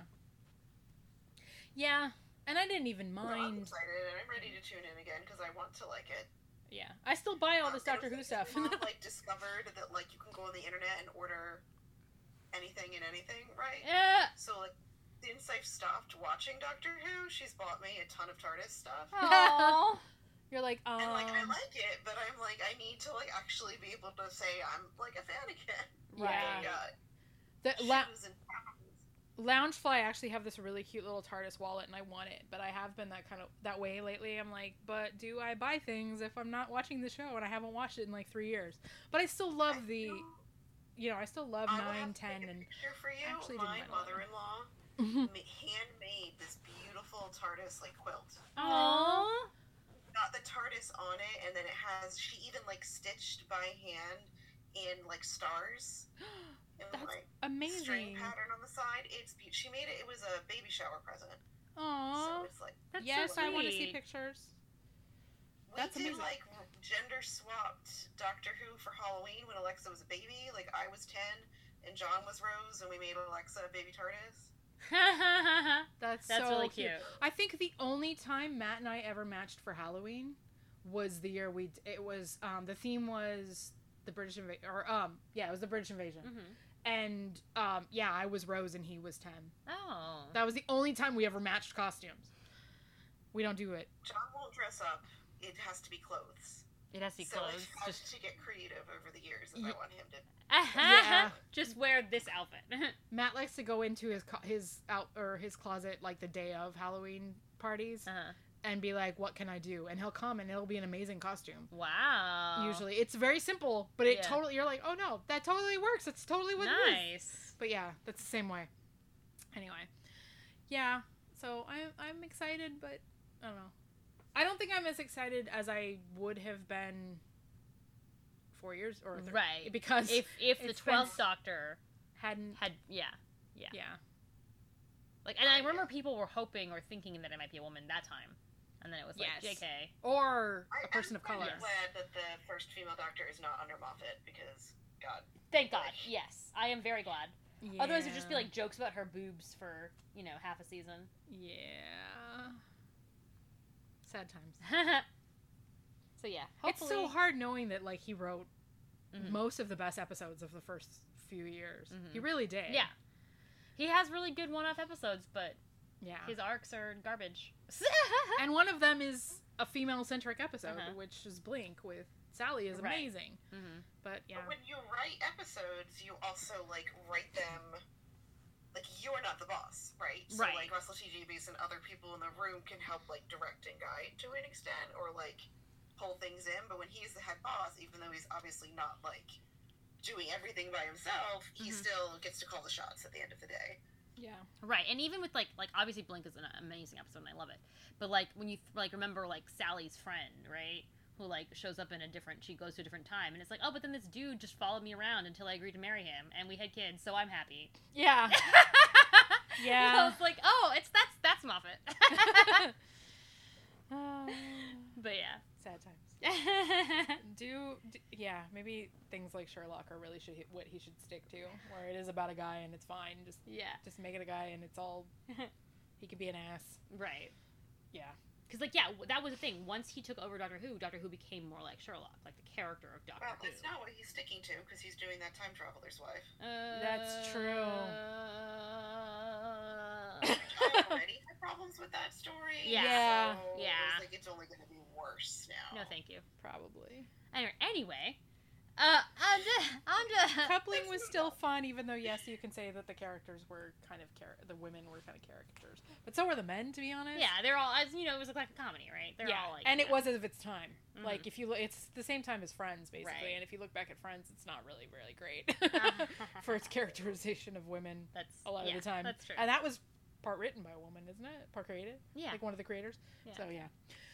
Yeah. And I didn't even I'm mind. excited, and I'm ready to tune in again because I want to like it. Yeah. I still buy all this Doctor Who stuff. Mom, like, discovered that, like, you can go on the internet and order anything and anything, right? Yeah. So, like, since I've stopped watching Doctor Who, she's bought me a ton of TARDIS stuff. Aww. You're like, And, like, I like it, but I'm like, I need to, like, actually be able to say I'm, like, a fan again. Yeah. Like, The shoes and pounds. Loungefly actually have this really cute little TARDIS wallet, and I want it, but I have been that way lately. I'm like, but do I buy things if I'm not watching the show and I haven't watched it in like 3 years? But I still love I still love I will 9, have to 10, take a and picture for you. actually didn't My buy a lot. mother-in-law handmade this beautiful TARDIS, like, quilt. Aww. Got the TARDIS on it, and then she even, like, stitched by hand in, like, stars. And, That's like, amazing. string pattern on the side. It's beautiful. She made it. It was a baby shower present. Aww. So it's like That's Yes, so I want to see sweet. pictures. we That's did amazing. like gender swapped Doctor Who for Halloween when Alexa was a baby. Like I was 10 and John was Rose, and we made Alexa a baby TARDIS. That's That's so really cute. I think the only time Matt and I ever matched for Halloween was the year the theme was the British invasion, it was the British invasion. Mm-hmm. And I was Rose and he was 10. Oh. That was the only time we ever matched costumes. We don't do it. John won't dress up. It has to be clothes. It has to be So clothes. I've had Just to get creative over the years as Ye- I want him to. Yeah. just wear this outfit. Matt likes to go into his closet like the day of Halloween parties, Uh-huh. and be like, what can I do? And he'll come and it'll be an amazing costume. Wow. Usually. It's very simple, but it Yeah. totally, you're like, oh no, that totally works. That's totally what it is. Nice. But yeah, that's the same way. Anyway. Yeah. So I'm excited, but I don't know. I don't think I'm as excited as I would have been 4 years or Right. because If the it's been- 12th Doctor hadn't had yeah. like, and I remember people were hoping or thinking that it might be a woman that time, and then it was like Yes. JK. Or a person I'm of color. kind glad that the first female Doctor is not under Moffat because, God. Thank God. Yes, I am very glad. Yeah. Otherwise, it'd just be like jokes about her boobs for half a season. Yeah. Sad times. So yeah, It's hopefully. so hard knowing that like he wrote Mhm. most of the best episodes of the first few years. Mhm. He really did. Yeah, he has really good one-off episodes, but Yeah. his arcs are garbage. And one of them is a female-centric episode, Uh-huh. which is Blink with Sally is Right. amazing. Mhm. But yeah. But when you write episodes, you also, like, write them... Like, you're not the boss, right? So, Right. like, Russell T. Davies and other people in the room can help, like, direct and guide to an extent, or, like, pull things in. But when he's the head boss, even though he's obviously not, like, doing everything by himself, he Mhm. still gets to call the shots at the end of the day. Yeah. Right, and even with like obviously Blink is an amazing episode and I love it, but like when you like remember like Sally's friend, right, who like shows up in she goes to a different time, and it's like, oh, but then this dude just followed me around until I agreed to marry him, and we had kids, so I'm happy. Yeah. Yeah. So it's like, oh, that's Moffat. Oh, But yeah. sad times. Yeah, maybe things like Sherlock are really what he should stick to, where it is about a guy and it's fine. Yeah. Just make it a guy and it's all. He could be an ass. Right. Yeah. Because like yeah, that was the thing. Once he took over Doctor Who became more like Sherlock, like the character of Doctor Well, Who. that's not what he's sticking to, because he's doing that time traveler's wife. That's true. Already had problems with that story. Yeah. So Yeah. It's like it's only going to be worse now. No, thank you. Probably. Anyway, on to Coupling was still fun, even though yes, you can say that the characters were kind of the women were kind of caricatures, but so were the men, to be honest. yeah, they're all as it was like a comedy, right? They're Yeah, all like, and it was of its time. Mhm. Like if you look, it's the same time as Friends, basically. Right. And if you look back at Friends, it's not really great for its characterization of women That's a lot yeah, of the time. That's true. And that was part written by a woman, isn't it? Part created. Yeah. Like one of the creators. Yeah. So yeah.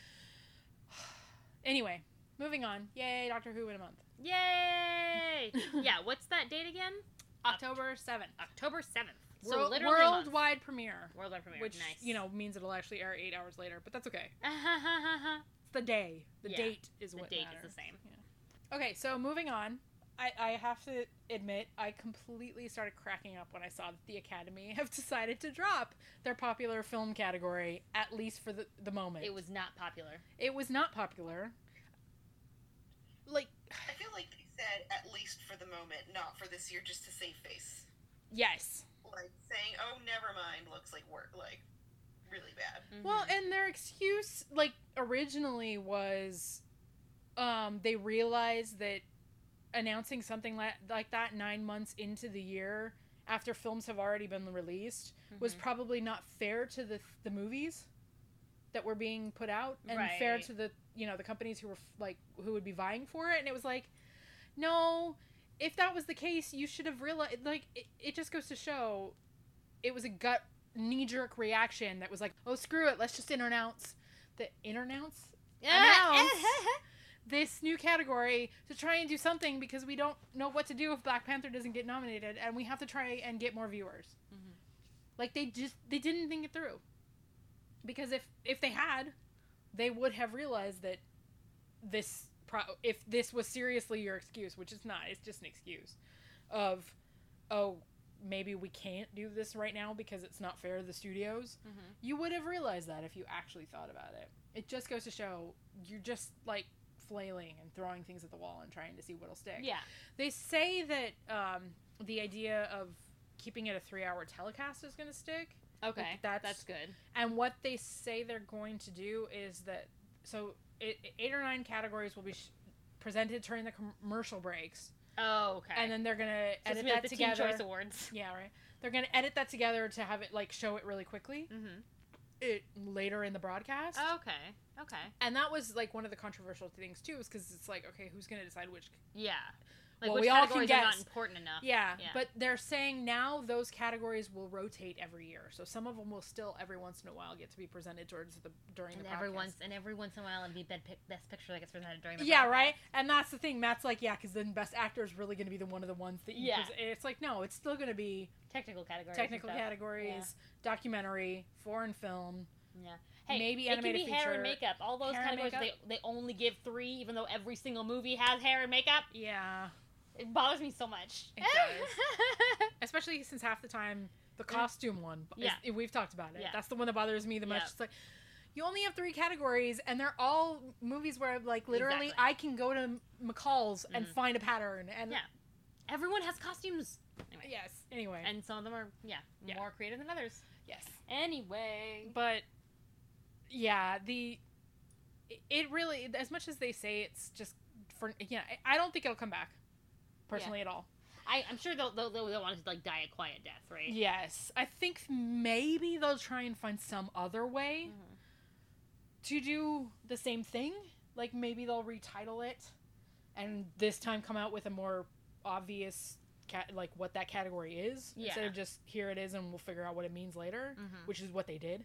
Anyway, moving on. Yay, Doctor Who in a month. Yay! Yeah. What's that date again? October 7th. October 7th. So literally a month. worldwide premiere. Worldwide premiere. Which, nice. means it'll actually air 8 hours later, but that's okay. It's the day. The Yeah. date is the what date matters. is the same. Okay, so moving on. I have to admit, I completely started cracking up when I saw that the Academy have decided to drop their popular film category, at least for the moment. It was not popular. It was not popular. Like, I feel like they said at least for the moment, not for this year, just to save face. yes. Like saying, "Oh, never mind," looks like really bad. Mhm. Well, and their excuse, like, originally was, they realized that announcing something like that 9 months into the year after films have already been released was Mhm. probably not fair to the movies that were being put out, and fair Right. to the the companies who were who would be vying for it. And it was like, no, if that was the case, you should have realized. Like, it just goes to show it was a gut knee-jerk reaction that was like, oh, screw it, let's just announce this new category to try and do something, because we don't know what to do if Black Panther doesn't get nominated, and we have to try and get more viewers. Mhm. Like, they didn't think it through, because if they had, they would have realized that if this was seriously your excuse, which it's not, it's just an excuse of, oh, maybe we can't do this right now because it's not fair to the studios. Mhm. You would have realized that if you actually thought about it. It just goes to show you're just like flailing and throwing things at the wall and trying to see what'll stick. Yeah. They say that the idea of keeping it a 3-hour telecast is going to stick. Okay. That's good. And what they say they're going to do is that, so 8 or 9 categories will be presented during the commercial breaks. Oh, okay. And then they're going to So it's edit gonna be like that the together. Teen Choice Awards. Yeah, right. They're going to edit that together to have it, like, show it really quickly. Mm-hmm. it later in the broadcast. Okay. And that was like one of the controversial things too, is because it's like, okay, who's going to decide which? Yeah. Like, Well, which we all can categories are not guess. important enough. Yeah, Yeah. but they're saying now those categories will rotate every year, so some of them will still every once in a while get to be presented during the broadcast. every once in a while it'll be best picture that gets presented during the Yeah, broadcast. right. And that's the thing. Matt's like, yeah, because then best actor is really going to be one of the ones that you. Yeah. It's like, no, it's still going to be Technical categories. technical and stuff. categories, documentary, foreign film. Yeah. Hey, Maybe it can animated be hair and feature, makeup. All those hair and categories, makeup. they only give 3, even though every single movie has hair and makeup. Yeah, It bothers me so much. It does. Especially since half the time the costume one. Yeah. We've talked about it. Yeah. That's the one that bothers me the most. Yeah. It's like, you only have 3 categories, and they're all movies where, like, literally, Exactly. I can go to McCall's and find a pattern. And Yeah. Everyone has costumes. Anyway. yes. Anyway. And some of them are, Yeah. more creative than others. yes. Anyway. But yeah, it really, as much as they say it's just for, I don't think it'll come back personally at all. I'm sure they'll want to, like, die a quiet death, right? Yes, I think maybe they'll try and find some other way to do the same thing. Like, maybe they'll retitle it and this time come out with a more obvious like what that category is, instead of just here it is and we'll figure out what it means later, which is what they did.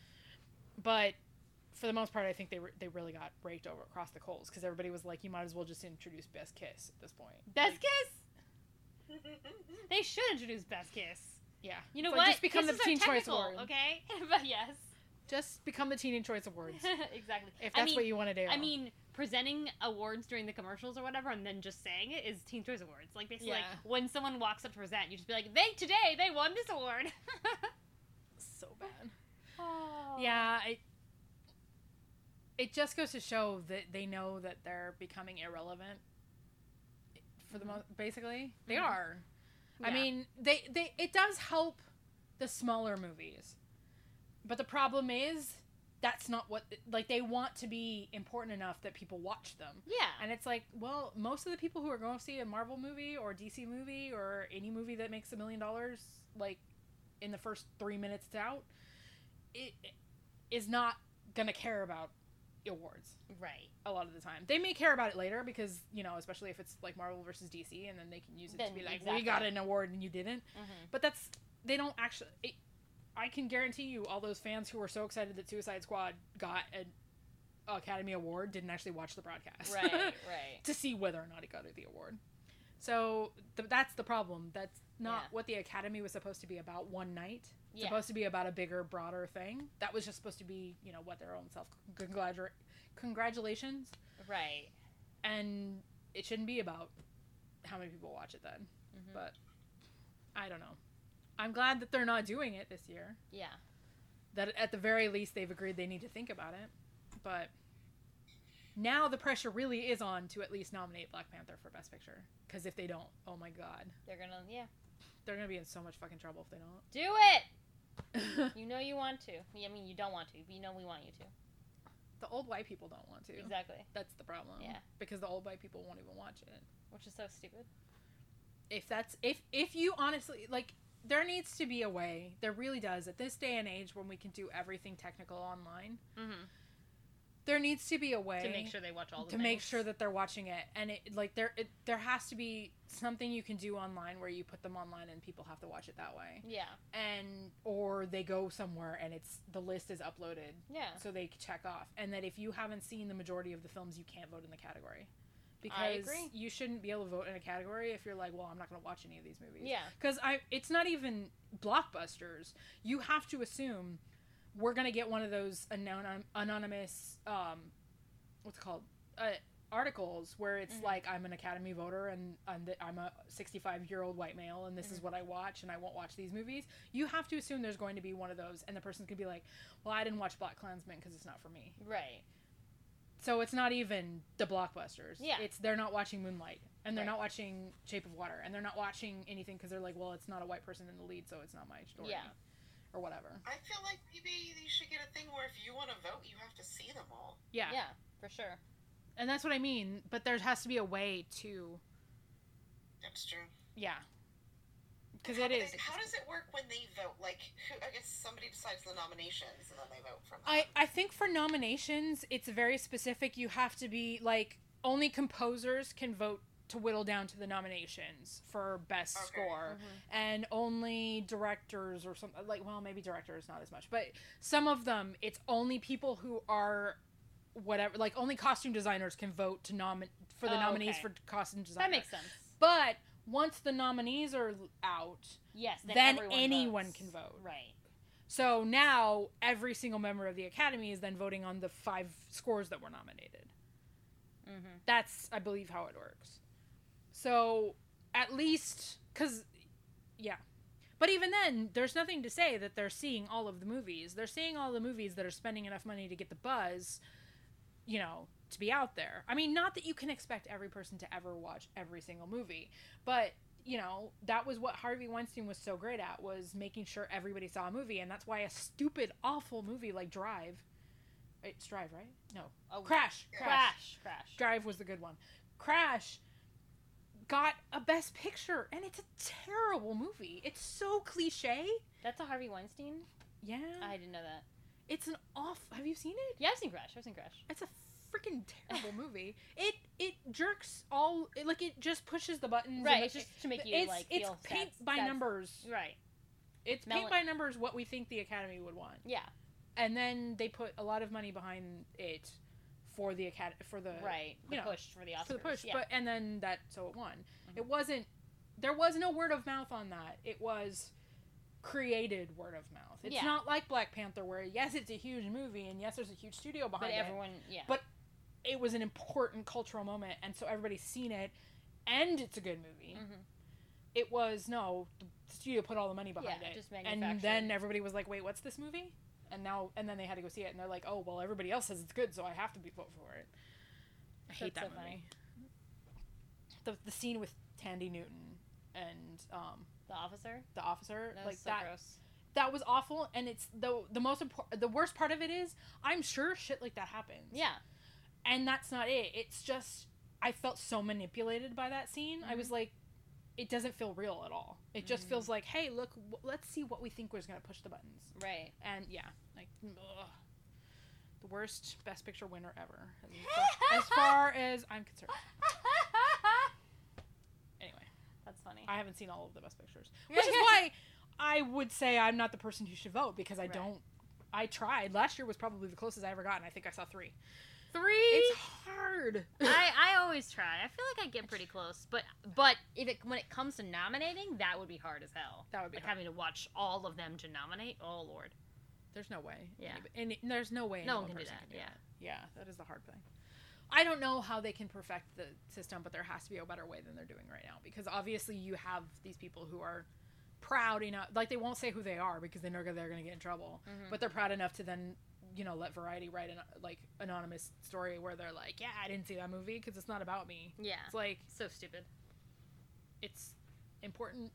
But for the most part, I think they really got raked over across the coals, because everybody was like, you might as well just introduce Best Kiss at this point. Best Kiss? They should introduce Best Kiss. Yeah. You know But what? just become the Kisses are Teen Choice technical, Award. okay? But yes. Just become the Teen Choice Awards. Exactly. If that's what you want to do. I mean, presenting awards during the commercials or whatever, and then just saying it is Teen Choice Awards. Like, basically, like, when someone walks up to present, you just be like, today they won this award. So bad. Oh. Yeah, it just goes to show that they know that they're becoming irrelevant. For the most, basically, they are. I Yeah. mean, it does help the smaller movies, but the problem is that's not what, like, they want to be important enough that people watch them. Yeah. And it's like, well, most of the people who are going to see a Marvel movie or DC movie or any movie that makes $1 million, like, in the first 3 minutes it's out, it is not gonna care about awards. Right. A lot of the time, they may care about it later because, especially if it's like Marvel versus DC, and then they can use it to be like, we got an award and you didn't. But they don't actually. I can guarantee you, all those fans who were so excited that Suicide Squad got an Academy Award didn't actually watch the broadcast. Right. To see whether or not it got the award. So that's the problem. That's not what the Academy was supposed to be about one night. It's supposed to be about a bigger, broader thing. That was just supposed to be, what their own congratulations. Right. And it shouldn't be about how many people watch it then. But I don't know. I'm glad that they're not doing it this year. Yeah. That at the very least they've agreed they need to think about it. But now the pressure really is on to at least nominate Black Panther for Best Picture. Because if they don't, oh my god. They're gonna They're gonna be in so much fucking trouble if they don't. do it! You know you want to. I mean, you don't want to, but you know we want you to. The old white people don't want to. Exactly. That's the problem. Yeah. Because the old white people won't even watch it. Which is so stupid. If you honestly, like, there needs to be a way, there really does, at this day and age when we can do everything technical online, there needs to be a way To make sure they watch all the to things. make sure that they're watching it. And there has to be something you can do online where you put them online and people have to watch it that way. Yeah. Or they go somewhere and the list is uploaded. Yeah. So they check off. And that if you haven't seen the majority of the films, you can't vote in the category. I Because agree. you shouldn't be able to vote in a category if you're like, well, I'm not going to watch any of these movies. Yeah. Because it's not even blockbusters. You have to assume we're going to get one of those anonymous, what's it called? Articles where it's like, I'm an Academy voter and I'm a 65-year-old white male and this is what I watch and I won't watch these movies. You have to assume there's going to be one of those, and the person's going to be like, well, I didn't watch BlacKkKlansman because it's not for me. Right. So it's not even the blockbusters. Yeah. They're not watching Moonlight, and they're Right. not watching Shape of Water, and they're not watching anything because they're like, well, it's not a white person in the lead, so it's not my story. Yeah. Or whatever. I feel like maybe you should get a thing where if you want to vote, you have to see them all. Yeah. Yeah, for sure. And that's what I mean, but there has to be a way to, That's true. yeah. because it is. How does it work when they vote? Like, I guess somebody decides the nominations and then they vote from them. I think for nominations, it's very specific. You have to be, like, only composers can vote to whittle down to the nominations for best score. And only directors or something, like, well, maybe directors not as much, but some of them, it's only people who are whatever, like, only costume designers can vote to for the nominees for costume design. That makes sense. But once the nominees are out, yes, then anyone votes. can vote. Right. So now every single member of the Academy is then voting on the 5 scores that were nominated. That's, I believe, how it works. So at least, because, yeah. But even then, there's nothing to say that they're seeing all of the movies. They're seeing all the movies that are spending enough money to get the buzz, you know, to be out there. I mean, not that you can expect every person to ever watch every single movie, but, you know, that was what Harvey Weinstein was so great at, was making sure everybody saw a movie, and that's why a stupid, awful movie like Drive, it's Drive, right? No. Oh, Crash. Drive was the good one. Crash got a Best Picture, and it's a terrible movie. It's so cliche. That's a Harvey Weinstein? Yeah. I didn't know that. It's an Have you seen it? Yeah, I've seen Crash. It's a freaking terrible movie. It jerks all, it just pushes the buttons. Right, it's just to make you, feel it's paint by numbers. Right. It's paint by numbers what we think the Academy would want. Yeah. And then they put a lot of money behind it for the Academy, for the push for the Oscars. For the push, yeah. but and then so it won. It wasn't. There was no word of mouth on that. It was created word of mouth. It's not like Black Panther, where yes, it's a huge movie, and yes, there's a huge studio behind it. But everyone, But it was an important cultural moment, and so everybody's seen it, and it's a good movie. It was the studio put all the money behind it, just and then everybody was like, "Wait, what's this movie?" And then they had to go see it, and they're like, "Oh, well, everybody else says it's good, so I have to vote for it." I hate that movie. The scene with Tandy Newton and the officer. That was so gross. That was awful, and it's the worst part of it is I'm sure shit like that happens. Yeah. And that's not it. It's just I felt so manipulated by that scene. I was like, it doesn't feel real at all. It just feels like, hey, look, let's see what we think was going to push the buttons. Right. And yeah, like, ugh. The worst Best Picture winner ever, as far as I'm concerned. Anyway, that's funny. I haven't seen all of the Best Pictures, which is why I would say I'm not the person who should vote, because I don't. I tried. Last year was probably the closest I ever got, and I think I saw 3. 3? It's hard. I always try. I feel like I get pretty close, but when it comes to nominating, that would be hard as hell. That would be having to watch all of them to nominate. Oh Lord. There's no way. Yeah. And there's no way no one can do that. Yeah, that is the hard thing. I don't know how they can perfect the system, but there has to be a better way than they're doing right now, because obviously you have these people who are proud enough, like, they won't say who they are because they know they're going to get in trouble, but they're proud enough to then, let Variety write an anonymous story where they're like, yeah, I didn't see that movie because it's not about me. Yeah. It's like, so stupid. It's important.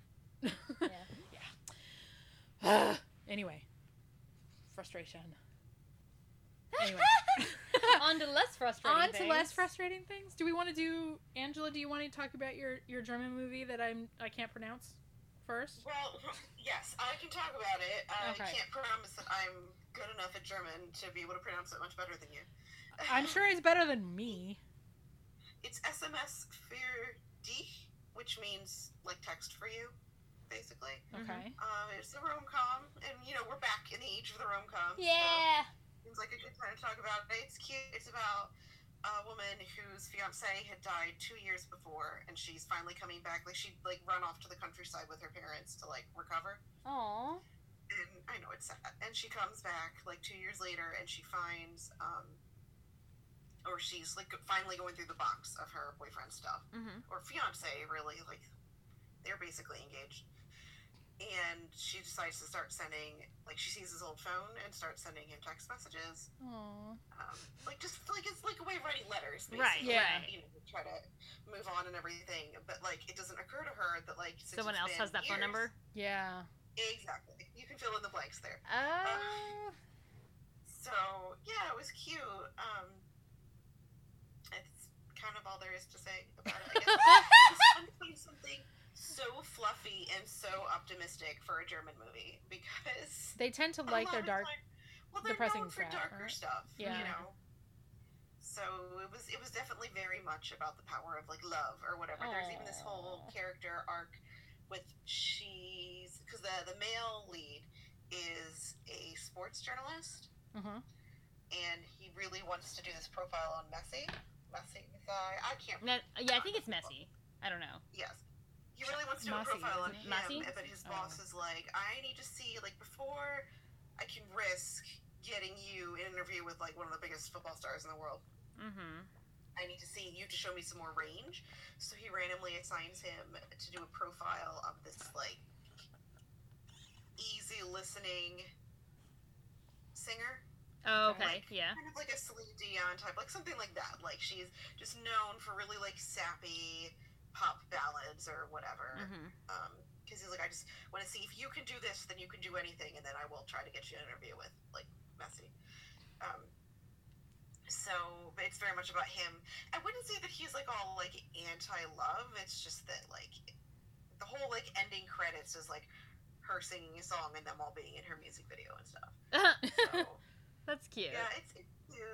Yeah. Anyway. Frustration. Anyway. On to less frustrating things. Do we want to do, Angela, do you want to talk about your German movie that I can't pronounce first? Well, yes, I can talk about it. Okay. I can't promise that I'm good enough at German to be able to pronounce it much better than you. I'm sure it's better than me. It's SMS für dich, which means, like, text for you, basically. Okay. It's a rom-com, and, we're back in the age of the rom-com. Yeah. So seems like a good time to talk about it. It's cute. It's about a woman whose fiance had died 2 years before, and she's finally coming back. Like, she'd, run off to the countryside with her parents to, recover. Aww. And I know it's sad. And she comes back, 2 years later, and she finds, or she's, finally going through the box of her boyfriend's stuff. Or fiance, really. They're basically engaged. And she decides to start sending, she sees his old phone and starts sending him text messages. Aww. It's like a way of writing letters, basically. Right, yeah. Try to move on and everything. But, it doesn't occur to her that, since someone else has that phone number? Yeah. Exactly. You can fill in the blanks there. Oh. So, yeah, it was cute. It's kind of all there is to say about it, I guess. It's fun to find something so fluffy and so so optimistic for a German movie because They tend to a like lot their of dark. time- well, they're depressing known for stuff, darker right? stuff, Yeah. you know. So it was definitely very much about the power of like love or whatever. There's even this whole Aw. character arc with because the male lead is a sports journalist Mhm. and he really wants to do this profile on Messi. I can't. Yeah, I think it's messy. I don't know. Yes. He really wants to do a Massey, profile on isn't him, it? Massey? but his Oh. boss is like, I need to see, like, before I can risk getting you an interview with, like, one of the biggest football stars in the world, Mm-hmm. I need to see you to show me some more range. So he randomly assigns him to do a profile of this, like, easy listening singer. Oh, okay. Like, Yeah. Kind of like a Celine Dion type, like something like that. Like, she's just known for really, like, sappy pop ballads or whatever. Mm-hmm. Because he's like, I just want to see if you can do this, then you can do anything, and then I will try to get you an interview with, like, Messi. So it's very much about him. I wouldn't say that he's, like, all, like, anti-love. It's just that, like, the whole, like, ending credits is, like, her singing a song and them all being in her music video and stuff. So, That's cute. yeah, it's cute.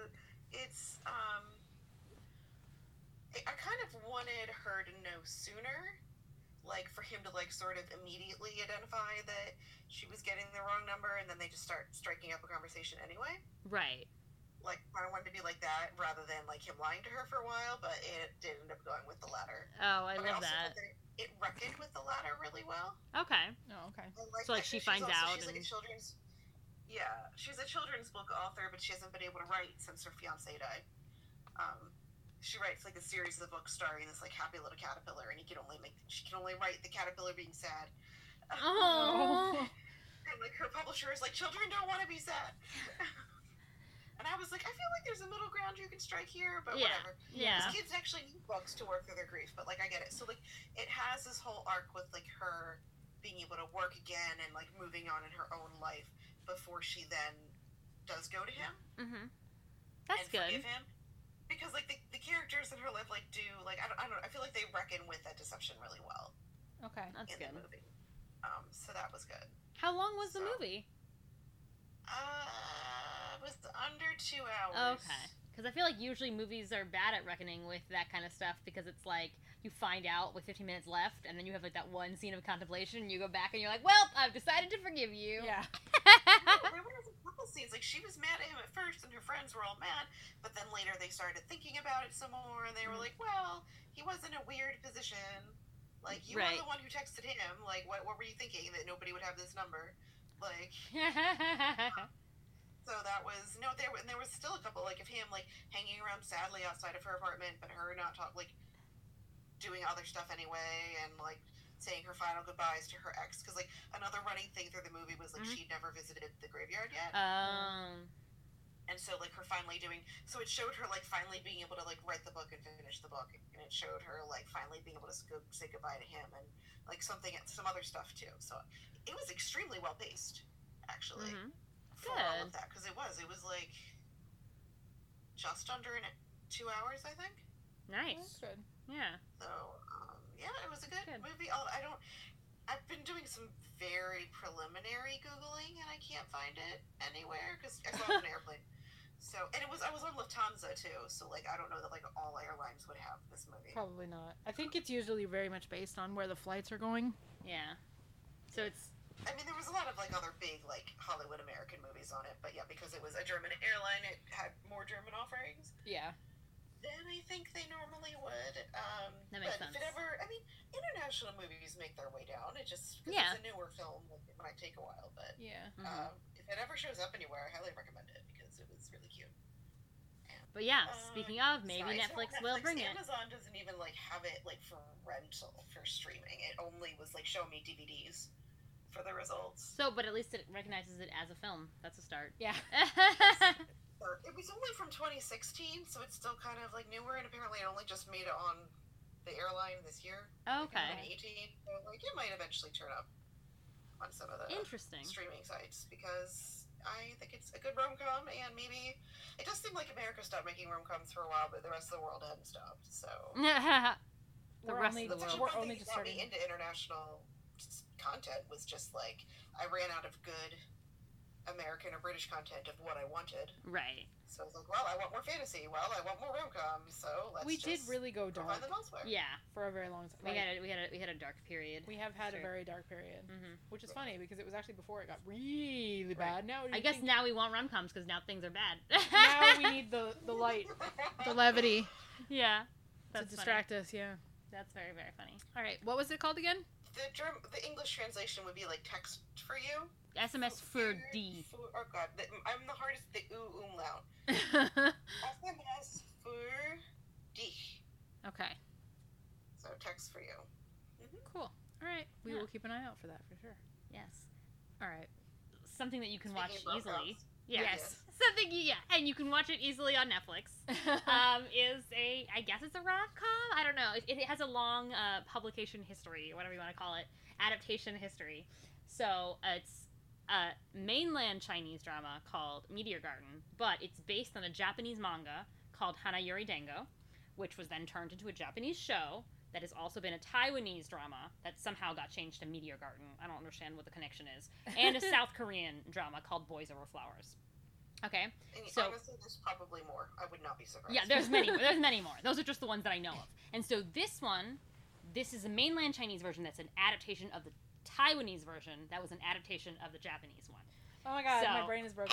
I kind of wanted her to know sooner, like for him to like sort of immediately identify that she was getting the wrong number, and then they just start striking up a conversation anyway. Right. Like I wanted to be like that rather than like him lying to her for a while, but it did end up going with the latter. Oh, I But love also that. think it reckoned with the latter really well. Okay. Oh, okay. I like So, like, that, she 'cause finds out She's like a and- children's. Yeah, she's a children's book author, but she hasn't been able to write since her fiance died. She writes like a series of books starring this like happy little caterpillar, and she can only write the caterpillar being sad. Oh. And like her publisher is like, children don't want to be sad. And I was like, I feel like there's a middle ground you can strike here, but Yeah. whatever. Yeah. Because kids actually need books to work through their grief, but like I get it. So like it has this whole arc with like her being able to work again and like moving on in her own life before she then does go to him Mm-hmm. That's and good. forgive him. Because like the characters in her life like do like I don't know, I feel like they reckon with that deception really well Okay. That's in good. the movie. So that was good. How long was the So- movie? It was under 2 hours. Okay. Because I feel like usually movies are bad at reckoning with that kind of stuff because it's like you find out with 15 minutes left and then you have like that one scene of contemplation and you go back and you're like, well, I've decided to forgive you. Yeah. No, there was a couple scenes. Like she was mad at him at first, and her friends were all mad. But then later they started thinking about it some more, and they were like, "Well, he was in a weird position. Like you Right. were the one who texted him. Like what were you thinking that nobody would have this number? Like so that was no. There was still a couple like of him like hanging around sadly outside of her apartment, but her not doing other stuff anyway, and like saying her final goodbyes to her ex, because like another running thing through the movie was like Mhm. she'd never visited the graveyard yet, and so like her finally so it showed her like finally being able to like write the book and finish the book, and it showed her like finally being able to say goodbye to him, and like some other stuff too. So it was extremely well paced, actually, Mhm. for all of Good. that, because it was like just under 2 hours, I think. That's Nice. good. Yeah. So, yeah, it was a good Good. movie. I've been doing some very preliminary Googling, and I can't find it anywhere, because I saw it on an airplane. So, and I was on Lufthansa, too, so, like, I don't know that, like, all airlines would have this movie. Probably not. I think it's usually very much based on where the flights are going. Yeah. So it's I mean, there was a lot of, like, other big, like, Hollywood American movies on it, but, yeah, because it was a German airline, it had more German offerings Yeah. than I think they normally would. That makes but sense. if it ever, I mean, international movies make their way down. It just, because Yeah. it's a newer film, like, it might take a while, but Yeah. if it ever shows up anywhere, I highly recommend it because it was really cute. But yeah, Uh, speaking of, maybe Besides, Netflix will bring it. Amazon doesn't even like have it like for rental for streaming. It only was like show me DVDs for the results. So, but at least it recognizes it as a film. That's a start. Yeah. It was only from 2016, so it's still kind of like newer, and apparently it only just made it on the airline this year. Okay. 2018. So like it might eventually turn up on some of the Interesting. streaming sites because I think it's a good rom-com, and maybe it does seem like America stopped making rom-coms for a while, but the rest of the world hadn't stopped. So The We're rest only- of the that's world. actually We're one only thing just that got me starting. into international content was just like, I ran out of good American or British content of what I wanted. Right. So I was like, well, I want more fantasy. Well, I want more rom-coms. So let's We did really go go dark find them elsewhere. Yeah. for a very long time. We had a dark period. We have had a Sure. very dark period, Mm-hmm. which is funny because it was actually before it got really bad. Now I guess now we want rom-coms because now things are bad. now we need the light, the levity Yeah. to That's distract us. Yeah. That's very, very funny. All right. What was it called again? The English translation would be like text for you. SMS for D. Oh god, I'm the hardest. The umlaut. SMS for D. Okay. So text for you. Cool. All right. We Yeah. will keep an eye out for that for sure. Yes. All right. Something that you can watch Speaking of easily. rom-coms. Yeah. Yes. Something, and you can watch it easily on Netflix. Is I guess it's a rom-com? I don't know. It has a long publication history, or whatever you want to call it, adaptation history. So it's a mainland Chinese drama called Meteor Garden, but it's based on a Japanese manga called Hanayuri Dango, which was then turned into a Japanese show that has also been a Taiwanese drama that somehow got changed to Meteor Garden. I don't understand what the connection is. And a South Korean drama called Boys Over Flowers. Okay? And So- honestly, there's probably more. I would not be surprised. Yeah, there's many more. Those are just the ones that I know of. And so this is a mainland Chinese version that's an adaptation of the Taiwanese version that was an adaptation of the Japanese one. Oh my god, So- my brain is broken.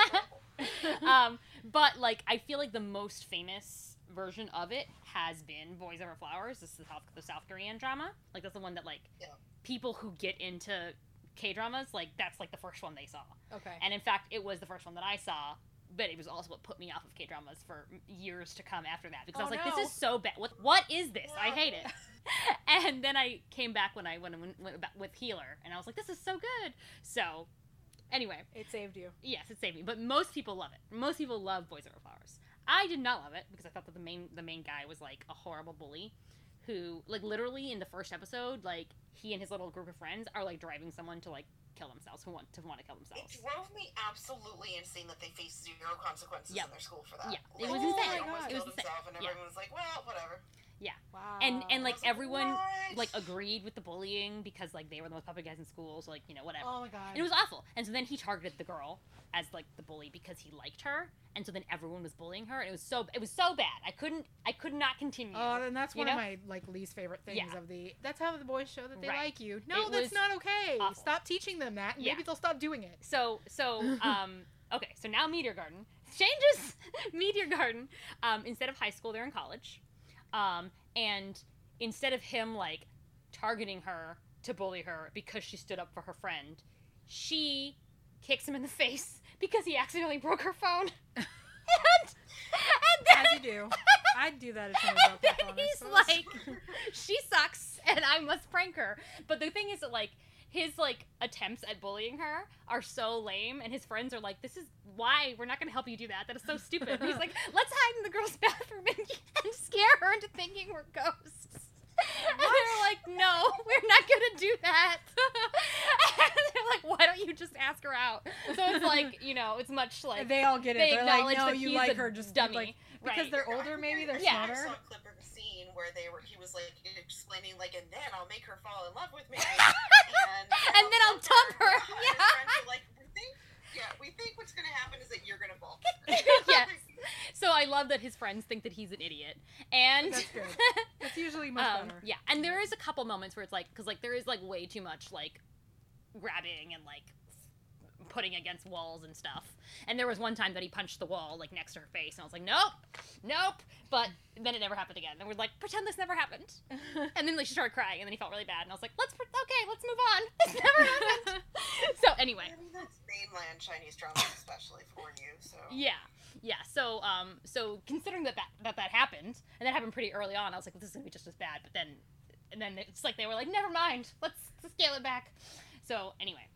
But like I feel like the most famous version of it has been Boys Over Flowers. This is the South Korean drama. Like that's the one that like Yeah. people who get into K-dramas, like that's like the first one they saw. Okay. And in fact, it was the first one that I saw, but it was also what put me off of K-dramas for years to come after that because I was Oh, like, no. this is so bad. What is this? I hate it. And then I came back when I went with Healer, and I was like, this is so good. So, anyway, It saved you. yes, it saved me. But most people love it. Most people love Boys Over Flowers. I did not love it because I thought that the main guy was like a horrible bully, who like literally in the first episode, like he and his little group of friends are like driving someone to like kill themselves, who want to kill It themselves. drove me absolutely insane that they faced zero consequences Yep. in their school for that. Yeah, it Like, was he insane. almost It was killed insane. himself, and Yeah. everyone was like, "Well, whatever." Wow. And like I was like, everyone "What?" like agreed with the bullying because like they were the most popular guys in school, so like whatever. Oh my god. And it was awful. And so then he targeted the girl as like the bully because he liked her, and so then everyone was bullying her, and it was so bad. I could not continue. Oh, and that's You one know? of my like least favorite things Yeah. of the. That's how the boys show that they Right. like you. No, It that's was not okay. awful. Stop teaching them that. Yeah. Maybe they'll stop doing it. So okay, so now Meteor Garden changes. Meteor Garden, instead of high school, they're in college, and instead of him like targeting her to bully her because she stood up for her friend, she kicks him in the face because he accidentally broke her phone. and then, As you do. I'd do that if someone broke my and phone. I he's suppose. like, she sucks, and I must prank her. But the thing is that like his like attempts at bullying her are so lame, and his friends are like, "This is why we're not going to help you do that. That is so stupid." And he's like, "Let's hide in the girls' bathroom and scare her into thinking we're ghosts." And they're like, "No, we're not going to do that." And they're like, "Why don't you just ask her out?" So it's like it's much like They all get it. they They're like, acknowledge no, that you he's like a her just dummy, like because right? they're older. Maybe they're Yeah. I smarter. saw a clip of a scene where he was like explaining like, and then I'll make her fall in love with me, And then I'll dump her. And his friends are like, we think what's gonna happen is that you're gonna fall. Yes. So I love that his friends think that he's an idiot, and That's good. It's usually much better. yeah, and there is a couple moments where it's like, because like there is like way too much like grabbing and like putting against walls and stuff. And there was one time that he punched the wall like next to her face, and I was like, nope. But then it never happened again. And we're like, pretend this never happened. And then like she started crying, and then he felt really bad, and I was like, let's move on. This never happened. So anyway. I mean, that's mainland Chinese drama, especially for you. So Yeah. So so considering that happened, and that happened pretty early on, I was like, well, this is gonna be just as bad. But then it's like they were like, never mind, let's scale it back. So anyway,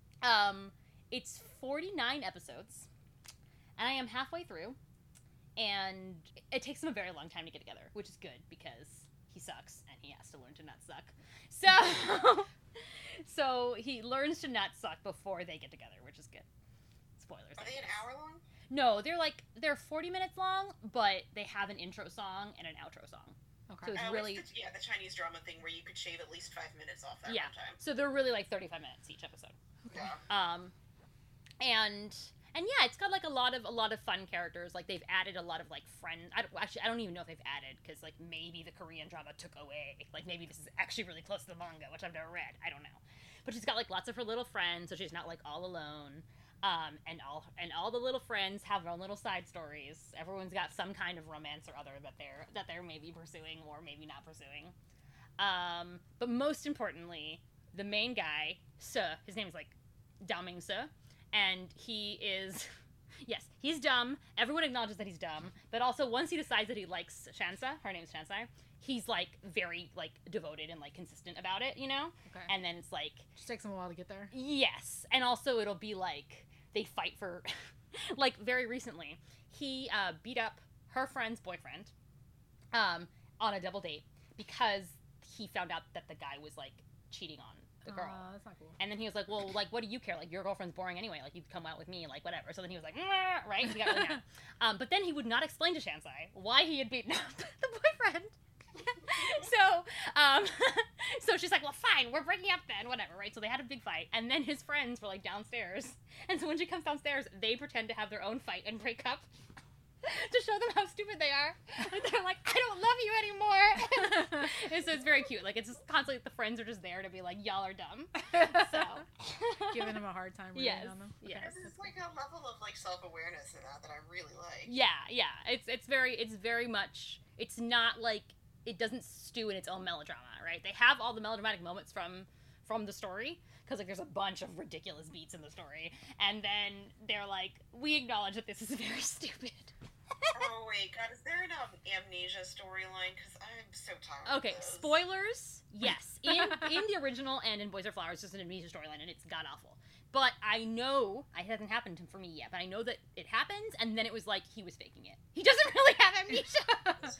it's 49 episodes, and I am halfway through, and it takes him a very long time to get together, which is good because he sucks and he has to learn to not suck. So so he learns to not suck before they get together, which is good. Spoilers. are I they an guess. hour long? No, they're 40 minutes long, but they have an intro song and an outro song. Okay. So it's Oh, really it's the Chinese drama thing where you could shave at least 5 minutes off that Yeah. one time. so they're really like 35 minutes each episode. Yeah. And yeah, it's got like a lot of fun characters. Like they've added a lot of like friends. I don't even know if they've added, because like maybe the Korean drama took away. Like maybe this is actually really close to the manga, which I've never read. I don't know. But she's got like lots of her little friends, so she's not like all alone. And all the little friends have their own little side stories. Everyone's got some kind of romance or other that they're maybe pursuing or maybe not pursuing. But most importantly, the main guy, Se, his name is like Daming Se, and he is, yes, he's dumb. Everyone acknowledges that he's dumb, but also once he decides that he likes Shansa, her name's Shansa, he's like very like devoted and like consistent about it, you know? Okay. And then it's like, Just takes them a while to get there. yes, and also it'll be like they fight for, like very recently, he beat up her friend's boyfriend on a double date because he found out that the guy was like cheating on the girl. That's not cool. And then he was like, well, like, what do you care? Like, your girlfriend's boring anyway. Like, you come out with me, like, whatever. So then he was like, "Mwah," right? He got really mad. But then he would not explain to Shansai why he had beaten up the boyfriend. So she's like, well, fine, we're breaking up then, whatever, right? So they had a big fight. And then his friends were, like, downstairs. And so when she comes downstairs, they pretend to have their own fight and break up. To show them how stupid they are. And they're like, I don't love you anymore. And so it's very cute. Like, it's just constantly, the friends are just there to be like, y'all are dumb. So. Giving him a hard time reading Yes, on them. yes. There's like a level of like self-awareness in that I really like. Yeah. It's very much, it's not like, it doesn't stew in its own melodrama, right? They have all the melodramatic moments from the story, because like there's a bunch of ridiculous beats in the story, and then they're like, we acknowledge that this is very stupid. Oh wait, God, is there an amnesia storyline? Because I'm so tired. Okay, of this. spoilers. Yes, in the original and in Boys Are Flowers, there's an amnesia storyline, and it's god awful. But I know it hasn't happened for me yet. But I know that it happens, and then it was like he was faking it. He doesn't really have amnesia,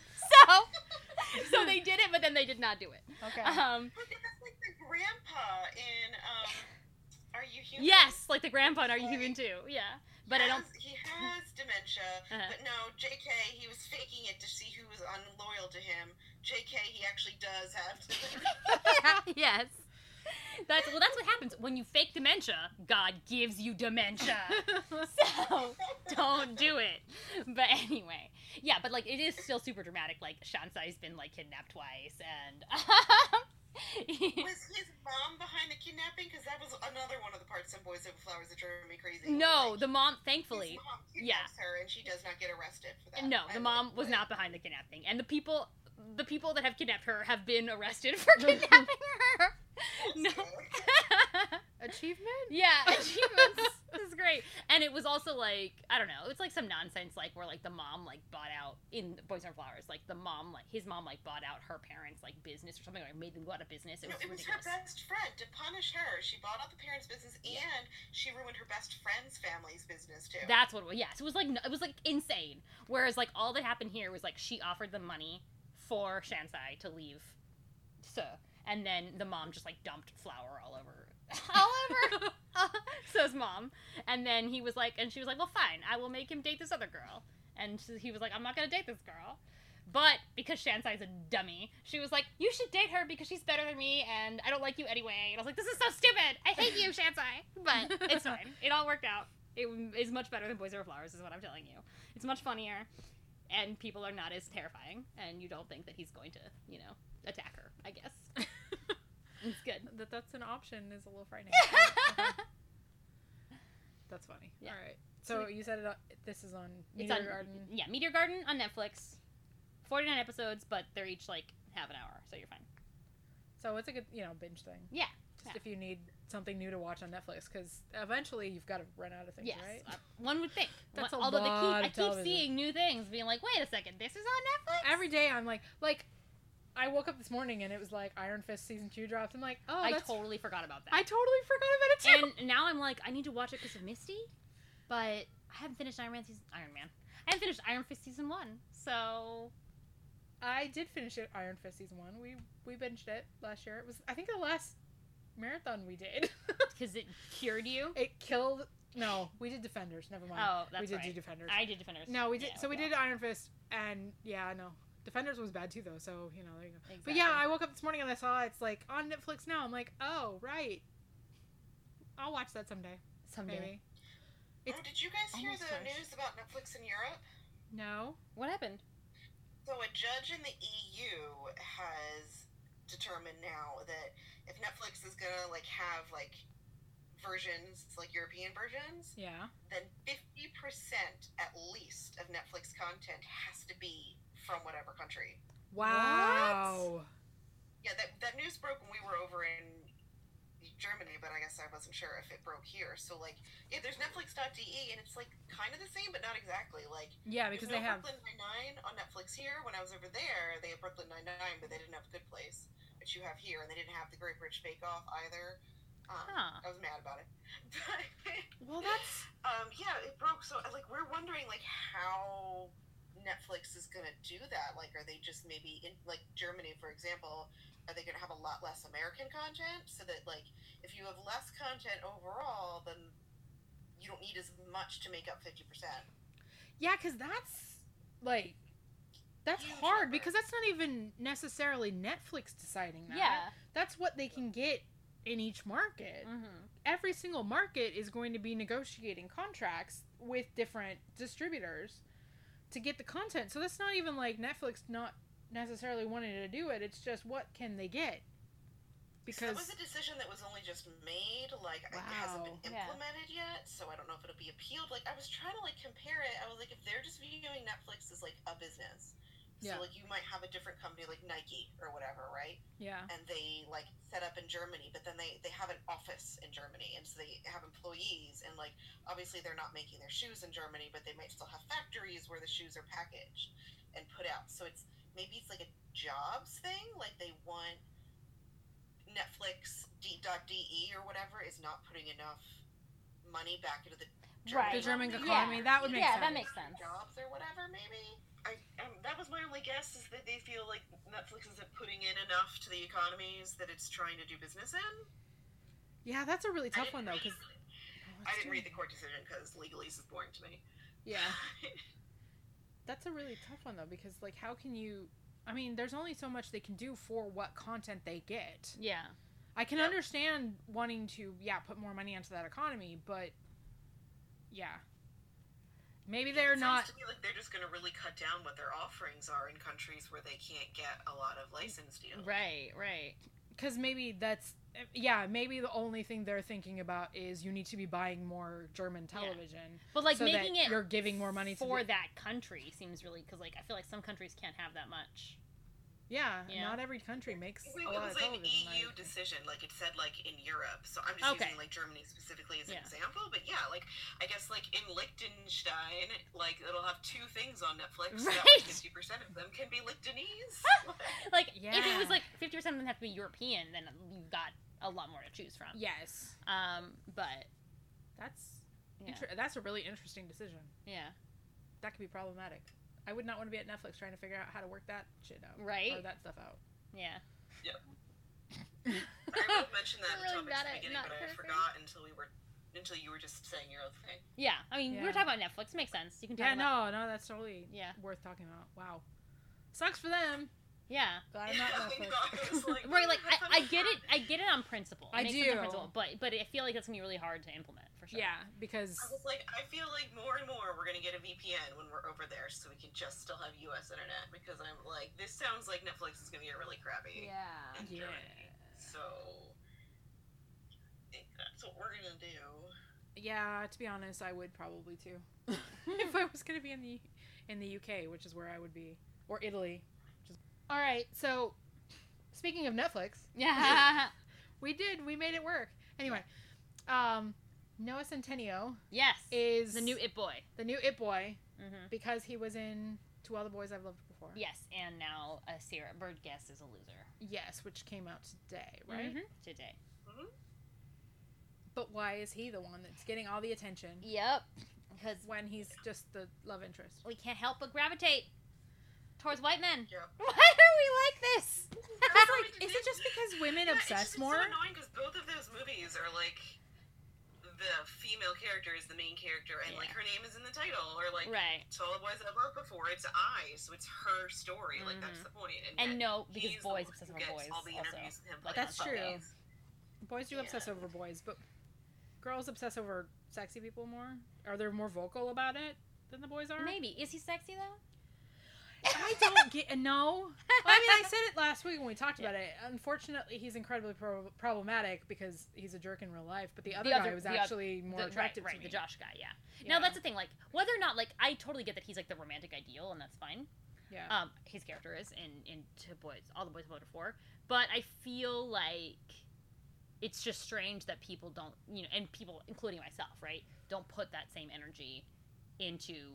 so they did it, but then they did not do it. Okay. Look, that's like the grandpa in Are You Human? Yes, like the grandpa in Are You Human too? Yeah, but I don't. He has dementia, Uh-huh. but no, JK, he was faking it to see who was unloyal to him. JK, he actually does have dementia. Yes. That's what happens when you fake dementia. God gives you dementia. So don't do it. But anyway, yeah. But like, it is still super dramatic. Like, Shansai's been like kidnapped twice, and Was his mom behind the kidnapping? Because that was another one of the parts in Boys Over Flowers that drove me crazy. no, Like, the mom, thankfully, his mom yeah. kidnaps her, and she does not get arrested for that. no, the I mom like was that. not behind the kidnapping, and the people that have kidnapped her have been arrested for kidnapping her. No. Achievement? Yeah, achievements. This is great. And it was also like, I don't know, it's like some nonsense like where like the mom like bought out in Boys and Flowers, like the mom, like his mom like bought out her parents' like business or something, or made them go out of business. It No, was it was her ridiculous. best friend to punish her. She bought out the parents' business, Yeah. and she ruined her best friend's family's business too. That's what it was. Yes, it was like insane. Whereas like all that happened here was like she offered them money for Shansai to leave, and then the mom just like dumped flour all over So's mom, and then he was like, and she was like, well, fine, I will make him date this other girl, and he was like, I'm not gonna date this girl. But because Shansai's a dummy, she was like, you should date her because she's better than me, and I don't like you anyway. And I was like, this is so stupid. I hate you, Shansai. But it's fine. It all worked out. It is much better than Boys Over Flowers, is what I'm telling you. It's much funnier, and people are not as terrifying, and you don't think that he's going to, attack her, I guess. It's good. That's an option is a little frightening. That's funny. Yeah. All right. So you said this is on It's Meteor on, Garden. Yeah, Meteor Garden on Netflix. 49 episodes, but they're each like half an hour, so you're fine. So it's a good, binge thing. Yeah. Just if you need something new to watch on Netflix, because eventually you've got to run out of things, Yes, right? one would think. That's a Although lot I of keep television. seeing new things, being like, wait a second, this is on Netflix? Every day I'm like, I woke up this morning and it was like Iron Fist season 2 dropped. I'm like, oh, I that's totally forgot about that. I totally forgot about it too. And now I'm like, I need to watch it because of Misty, but I haven't finished Iron Man. I haven't finished Iron Fist season 1, so I did finish it, Iron Fist season 1. We binged it last year. It was, I think, the last marathon we did. because it cured you. It killed. No, we did Defenders. Never mind. Oh, that's we did right. do Defenders. I did Defenders. No, we did. Yeah, so we well. did Iron Fist, and yeah, no, Defenders was bad too, though. So you know, there you go. Exactly. But yeah, I woke up this morning and I saw it's like on Netflix now. I'm like, oh right, I'll watch that someday. Someday. Maybe. Oh, did you guys hear almost the fresh. news about Netflix in Europe? No. What happened? So a judge in the EU has determined now that if Netflix is gonna like have like versions, like European versions, Yeah. then 50% at least of Netflix content has to be from whatever country. Wow. Yeah, that news broke when we were over in Germany, but I guess I wasn't sure if it broke here. So like, yeah, there's Netflix.de, and it's like kind of the same, but not exactly. Like, Yeah, because there's they have. Brooklyn Nine-Nine on Netflix here. When I was over there, they had Brooklyn Nine-Nine, but they didn't have Good Place, which you have here, and they didn't have The Great British Bake Off either. Huh. I was mad about it. Well, that's. Yeah, it broke. So like, we're wondering like how Netflix is gonna do that. Like, are they just maybe in like Germany, for example? Are they gonna have a lot less American content so that like if you have less content overall, then you don't need as much to make up 50%? Yeah, because that's like. That's Huge hard number. because that's not even necessarily Netflix deciding that. Yeah. That's what they can get in each market. Mm-hmm. Every single market is going to be negotiating contracts with different distributors to get the content. So that's not even like Netflix not necessarily wanting to do it. It's just what can they get? So Because that was a decision that was only just made. Like, it hasn't been Yeah. implemented yet, so I don't know if it'll be appealed. Like, I was trying to like compare it. I was like, if they're just viewing Netflix as like a business, Yeah. so like you might have a different company like Nike or whatever, right? yeah, And they like set up in Germany, but then they have an office in Germany, and so they have employees, and like obviously they're not making their shoes in Germany, but they might still have factories where the shoes are packaged and put out. So it's like a jobs thing. Like they want Netflix.de or whatever is not putting enough money back into the Right. the German economy. economy. Yeah. That would make Yeah, sense. that makes sense. Jobs or whatever, maybe. That was my only guess, is that they feel like Netflix isn't putting in enough to the economies that it's trying to do business in. Yeah, that's a really I tough didn't one though. read- Because I didn't read the court decision because legalese is boring to me. yeah, that's a really tough one though. Because like, how can you? I mean, there's only so much they can do for what content they get. Yeah. I can Yeah. understand wanting to, put more money into that economy, but yeah, maybe they're It sounds not. to me like they're just going to really cut down what their offerings are in countries where they can't get a lot of license deals. Right. Right. Because maybe maybe the only thing they're thinking about is you need to be buying more German television. But like so that making it you're giving more money to for the- that country seems really, because like I feel like some countries can't have that much. Yeah, Yeah. not every country makes It a lot was of an television. EU decision, like it said, like in Europe. So I'm just Okay. using like Germany specifically as an Yeah. example. But yeah, like I guess like in Liechtenstein, like it'll have 2 things on Netflix. So that Right. like 50% of them can be Liechtenese. Like if it Yeah. was like 50% of them have to be European, then you've got a lot more to choose from. Yes, But that's yeah. that's a really interesting decision. Yeah. That could be problematic. I would not want to be at Netflix trying to figure out how to work that shit out, Right. or that stuff out. Yeah. I would have mentioned that I'm in the really topics bad at the at beginning, not but I cursing. forgot until you were just saying your other thing. Yeah. I mean, we Yeah. were talking about Netflix. Makes sense. You can talk Yeah, about. no, that's totally Yeah. worth talking about. Wow, sucks for them. Yeah. Glad I'm not I Netflix. know, I was like, Right. Like that's I get it. I get it on principle. It I makes sense on do. principle, but I feel like that's gonna be really hard to implement for sure. Yeah, because I was like, I feel like more and more we're gonna get a VPN when we're over there, so we can just still have U.S. internet. Because I'm like, this sounds like Netflix is gonna get really crappy Yeah. in Yeah. Germany. So I think that's what we're gonna do. yeah, to be honest, I would probably too. If I was gonna be in the UK, which is where I would be, or Italy. All right, so speaking of Netflix, Yeah. we made it work. Anyway, Noah Centineo Yes. is The new It Boy. the new It Boy Mm-hmm. because he was in To All the Boys I've Loved Before. Yes, and now Sarah Birdguest is a loser. Yes, which came out today, right? Mhm. Today. But why is he the one that's getting all the attention Yep. Because when he's just the love interest? we can't help but gravitate towards white men. Yep. Why are we like this? Is it just because women Yeah, obsess it's more? so annoying because both of those movies are like the female character is the main character, and like her name is in the title, or like right. To All the Boys I've Loved Before, it's I, so it's her story. Like that's the point. And no, because he's boys the one obsess who over gets boys. all the Also, interviews with him. like, That's true. puppies. Boys do obsess over boys, but girls obsess over sexy people more. Are they more vocal about it than the boys are? Maybe. Is he sexy though? I don't get no. Well, I mean, I said it last week when we talked about it. Unfortunately, he's incredibly problematic because he's a jerk in real life. But the other guy was actually more attractive to me. The Josh guy, yeah. Now that's the thing. Like, whether or not, like, I totally get that he's like the romantic ideal, and that's fine. Yeah. His character is in All the Boys I've Loved Before. But I feel like it's just strange that people don't, you know, and people, including myself, right, don't put that same energy into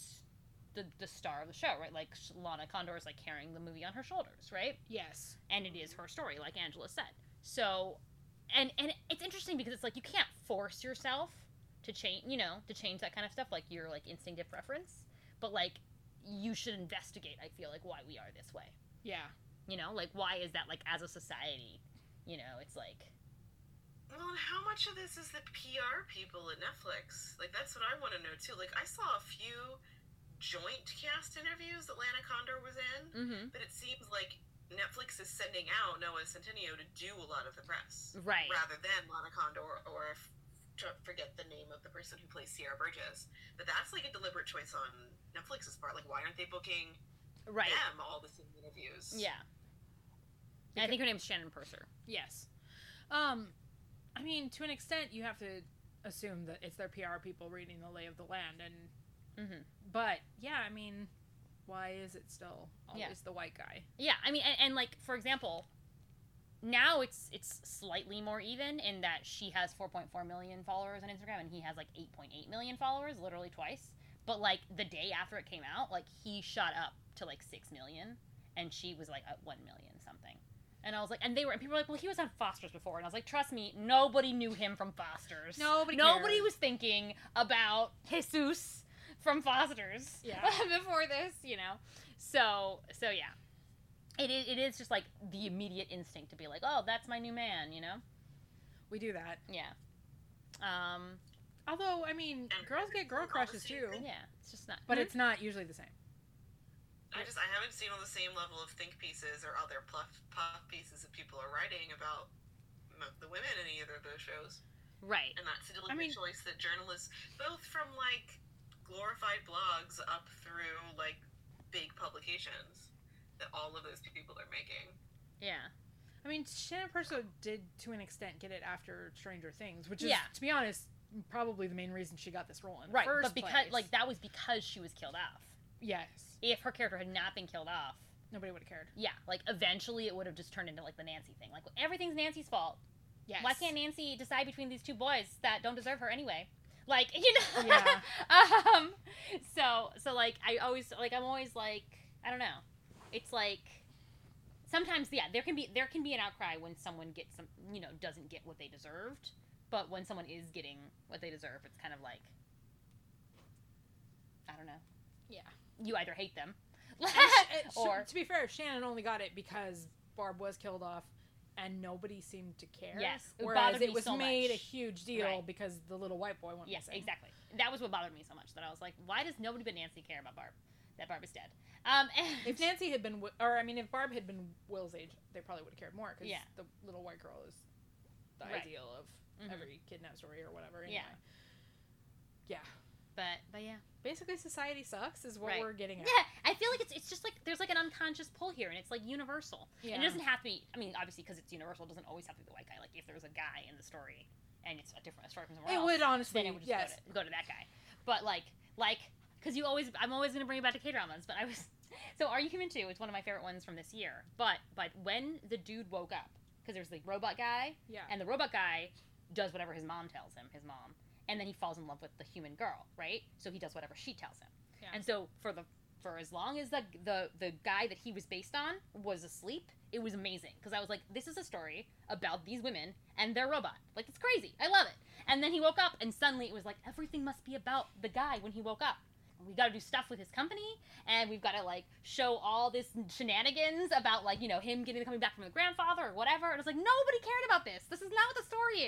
the star of the show, right? Like, Lana Condor is, like, carrying the movie on her shoulders, right? Yes. And it is her story, like Angela said. So, and it's interesting because it's like you can't force yourself to change, you know, to change that kind of stuff, like your, like, instinctive preference. But, like, you should investigate, I feel like, why we are this way. Yeah. You know, like, why is that, like, as a society, you know, it's like... Well, and how much of this is the PR people at Netflix? Like, that's what I want to know, too. Like, I saw a few joint cast interviews that Lana Condor was in, but it seems like Netflix is sending out Noah Centineo to do a lot of the press. Right. Rather than Lana Condor or forget the name of the person who plays Sierra Burgess. But that's like a deliberate choice on Netflix's part. Like, why aren't they booking them all the same interviews? Yeah. And I think her name's Shannon Purser. Yes. I mean, to an extent, you have to assume that it's their PR people reading the lay of the land, and but yeah, I mean, why is it still always the white guy? Yeah, I mean, and like, for example, now it's slightly more even in that she has 4.4 million followers on Instagram and he has like 8.8 million followers, literally twice. But like the day after it came out, like he shot up to like 6 million and she was like at 1 million something. And I was like, and people were like, well, he was on Foster's before. And I was like, trust me, nobody knew him from Foster's. Nobody was thinking about Jesus from Foster's before this, you know. So yeah. It is just like the immediate instinct to be like, oh, that's my new man, you know? We do that. Yeah. Although, I mean, girls get girl crushes too. Yeah, it's just not. But it's not usually the same. I haven't seen on the same level of think pieces or other puff pieces that people are writing about the women in either of those shows. Right. And that's a deliberate choice that journalists, both from like glorified blogs up through like big publications, that all of those people are making. Yeah. I mean, Shannon Purser did, to an extent, get it after Stranger Things, which is, to be honest, probably the main reason she got this role in the first place. Like, that was because she was killed off. Yes. If her character had not been killed off, nobody would have cared. Yeah, like, eventually it would have just turned into, like, the Nancy thing. Like, everything's Nancy's fault. Yes. Why can't Nancy decide between these two boys that don't deserve her anyway? Like, you know? Yeah. So, like, I'm always, like, I don't know. It's like sometimes, there can be an outcry when someone gets doesn't get what they deserved, but when someone is getting what they deserve, it's kind of like, I don't know. Yeah. You either hate them, or to be fair, Shannon only got it because Barb was killed off, and nobody seemed to care. Yes, whereas it was made a huge deal because the little white boy went missing. Yes, exactly. That was what bothered me so much. That I was like, why does nobody but Nancy care about Barb? That Barb is dead. If Nancy had been, if Barb had been Will's age, they probably would have cared more because the little white girl is the ideal of every kidnapped story or whatever. Anyway. Yeah. But yeah. Basically, society sucks is what we're getting at. Yeah, I feel like it's just like there's like an unconscious pull here, and it's like universal. Yeah. And it doesn't have to be. I mean, obviously, because it's universal, it doesn't always have to be the white guy. Like if there's a guy in the story, and it's a story from somewhere else, would honestly, then it would just go to that guy. But like, because I'm always going to bring you back to K-dramas. But so Are You Human Too? It's one of my favorite ones from this year. But when the dude woke up, because there's the robot guy, and the robot guy does whatever his mom tells him, and then he falls in love with the human girl, right? So he does whatever she tells him. Yeah. And so for as long as the guy that he was based on was asleep, it was amazing. Because I was like, this is a story about these women and their robot. Like, it's crazy. I love it. And then he woke up, and suddenly it was like, everything must be about the guy when he woke up. We got to do stuff with his company, and we've got to, like, show all this shenanigans about, like, you know, him coming back from the grandfather or whatever. And I was like, nobody cared about this. This is not what the story is.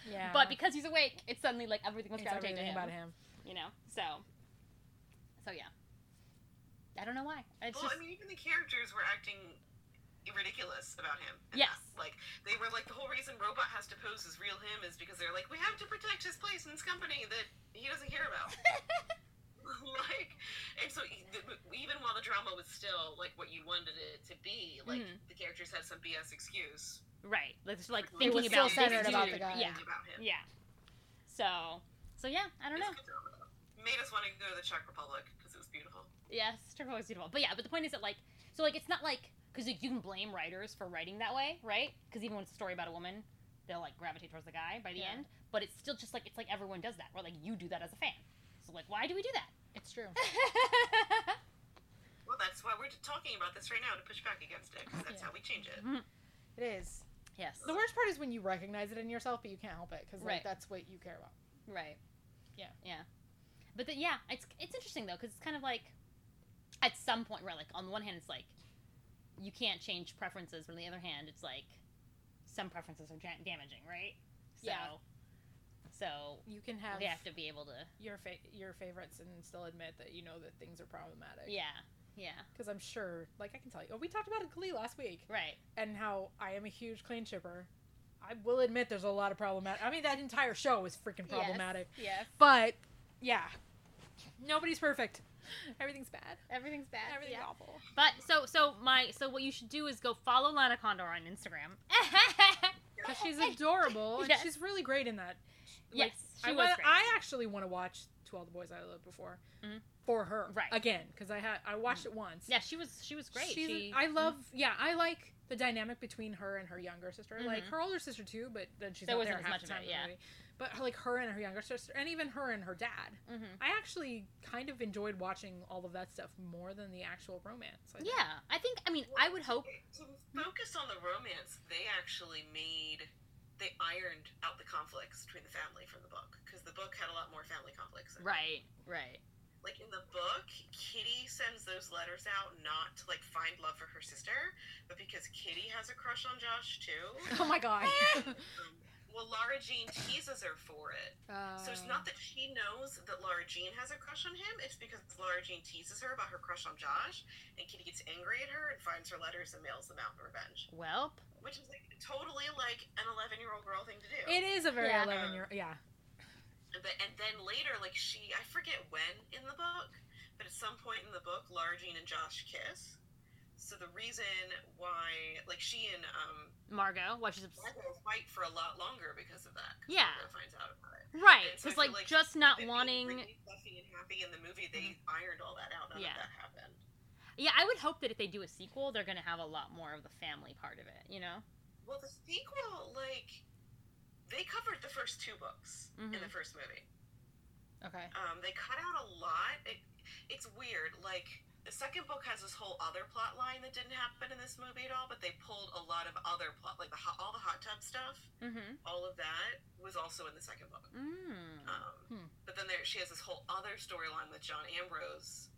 Yeah. But because he's awake, it's suddenly like everything was it's gravitating to everything him. about him. You know, so yeah. I don't know why. It's Well, just I mean, even the characters were acting ridiculous about him. in Yes. that. Like, they were like, the whole reason Robot has to pose as real him is because they're like, we have to protect his place in this company that he doesn't care about. Like, and so even while the drama was still like what you wanted it to be, like the characters had some BS excuse. right. It's like It thinking was about still centered this about dude. the guy. Yeah. About him. Yeah. So yeah, I don't know. It's good drama, though. Made us want to go to the Czech Republic because it was beautiful. Yes, Turbo is beautiful. But yeah, but the point is that like, so like it's not like, because like, you can blame writers for writing that way, right? Because even when it's a story about a woman, they'll like gravitate towards the guy by the end. But it's still just like, it's like everyone does that, or like you do that as a fan. So like, why do we do that? It's true. Well, that's why we're talking about this right now, to push back against it, because that's how we change it. It is. Yes. The worst part is when you recognize it in yourself, but you can't help it because like, Right. that's what you care about. Right. Yeah. Yeah. But yeah, it's interesting though, because it's kind of like, at some point, right? Like on the one hand, it's like you can't change preferences, but on the other hand, it's like some preferences are damaging, right? So, Yeah. So You can have they have to be able to. your favorites and still admit that you know that things are problematic. Yeah. Yeah. Because I'm sure, like I can tell you, we talked about Glee last week, Right. and how I am a huge Clean shipper. I will admit there's a lot of problematic. I mean, that entire show is freaking problematic. Yes. But yeah, nobody's perfect. Everything's bad. Everything's bad. Everything's yeah. awful. But so what you should do is go follow Lana Condor on Instagram. Because she's adorable and Yes. she's really great in that. Yes, she I was great. I actually want to watch To All the Boys I Loved Before for her Right. again because I watched it once. Yeah, she was great. I like the dynamic between her and her younger sister. Like her older sister too, but then she's There not wasn't there as half much the of time it, in the movie. But like her and her younger sister, and even her and her dad. I actually kind of enjoyed watching all of that stuff more than the actual romance. I think. Yeah, I mean, I would hope. To focus on the romance, they ironed out the conflicts between the family from the book, because the book had a lot more family conflicts. Right. Like in the book, Kitty sends those letters out not to like find love for her sister, but because Kitty has a crush on Josh too. Oh my god. Well, Lara Jean teases her for it. So it's not that she knows that Lara Jean has a crush on him, it's because Lara Jean teases her about her crush on Josh, and Kitty gets angry at her and finds her letters and mails them out in revenge. Welp. Which is like totally like an 11-year-old girl thing to do. It is a very Yeah. 11-year. Yeah. And then later, like I forget when in the book, but at some point in the book, Lara Jean and Josh kiss. So the reason why, like she and Margot, why she's Margot fight for a lot longer because of that. Yeah. Margot finds out about it. right, And so I because feel like just not them being wanting. really fluffy and happy in the movie, they ironed all that out. None Yeah. of that happened. Yeah, I would hope that if they do a sequel, they're gonna have a lot more of the family part of it. You know. Well, the sequel, like, they covered the first 2 books in the first movie. Okay. They cut out a lot. It's weird. Like, the second book has this whole other plot line that didn't happen in this movie at all, but they pulled a lot of other plot, like all the hot tub stuff. All of that was also in the second book. But then she has this whole other storyline with John Ambrose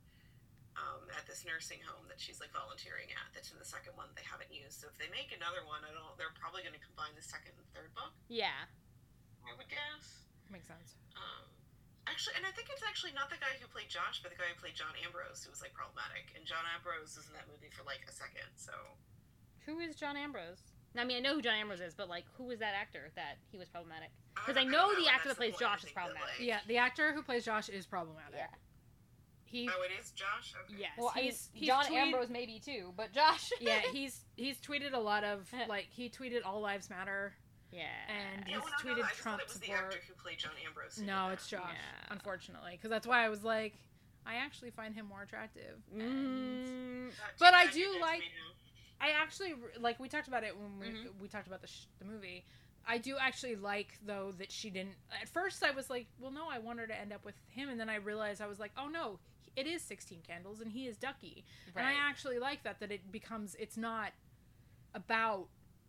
at this nursing home that she's like volunteering at. That's in the second one they haven't used. So if they make another one, they're probably going to combine the second and third book. Yeah. I would guess. Makes sense. Actually, and I think it's actually not the guy who played Josh, but the guy who played John Ambrose, who was like problematic. And John Ambrose is in that movie for like a second. So Who is John Ambrose? I mean, I know who John Ambrose is, but like, who was that actor that he was problematic? Because I know the actor that plays Josh is problematic. Yeah, the actor who plays Josh is problematic. Yeah. Oh, it is Josh? Okay. Yes. Well, he's John tweeted- Ambrose maybe too, but Josh. Yeah, he's tweeted a lot of like he tweeted All Lives Matter. Yeah. And Yeah, he's well, tweeted I just thought Trump it was the support. actor who played John Ambrose. who No, did it's that. Josh. Yeah. Unfortunately, because that's why I was like, I actually find him more attractive. And Not too But I bad do you did like- to me now. I actually like we talked about it when we talked about the movie. I do actually like though that she didn't. At first, I was like, well, no, I want her to end up with him, and then I realized I was like, oh no, it is 16 Candles, and he is Ducky, and I actually like that it becomes it's not about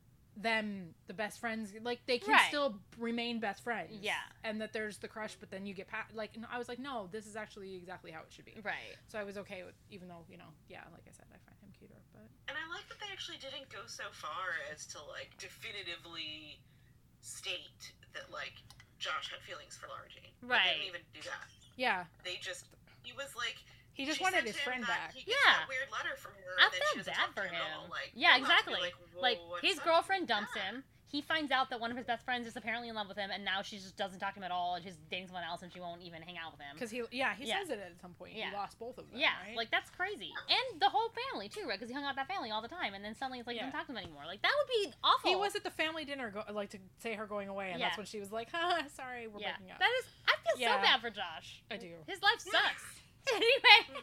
them the best friends, like they can still remain best friends, and that there's the crush, but then you get like I was like, no, this is actually exactly how it should be, Right. so I was okay with, even though like I said, I find him cuter, but And I like that they actually didn't go so far as to like definitively state that like Josh had feelings for Lara Jean. Right. They didn't even do that. Yeah. He was like. He just she wanted sent his him friend back. He gets Yeah. that weird letter from her. I and then she felt doesn't bad talk for to at all. him. Like, Yeah, you'll have to be exactly. Whoa, Like, what's his up girlfriend with dumps that? him. He finds out that one of his best friends is apparently in love with him, and now she just doesn't talk to him at all, and she's dating someone else, and she won't even hang out with him. Because he Yeah. says it at some point. Yeah. He lost both of them. Yeah, right? like, that's crazy. And the whole family, too, right? Because he hung out with that family all the time, and then suddenly it's like, he doesn't talk to them anymore. Like, that would be awful. he was at the family dinner, to say her going away, and that's Yeah. when she was like, "Ha, sorry, we're breaking up." That is, I feel so Yeah. bad for Josh. I do. His life sucks. Anyway.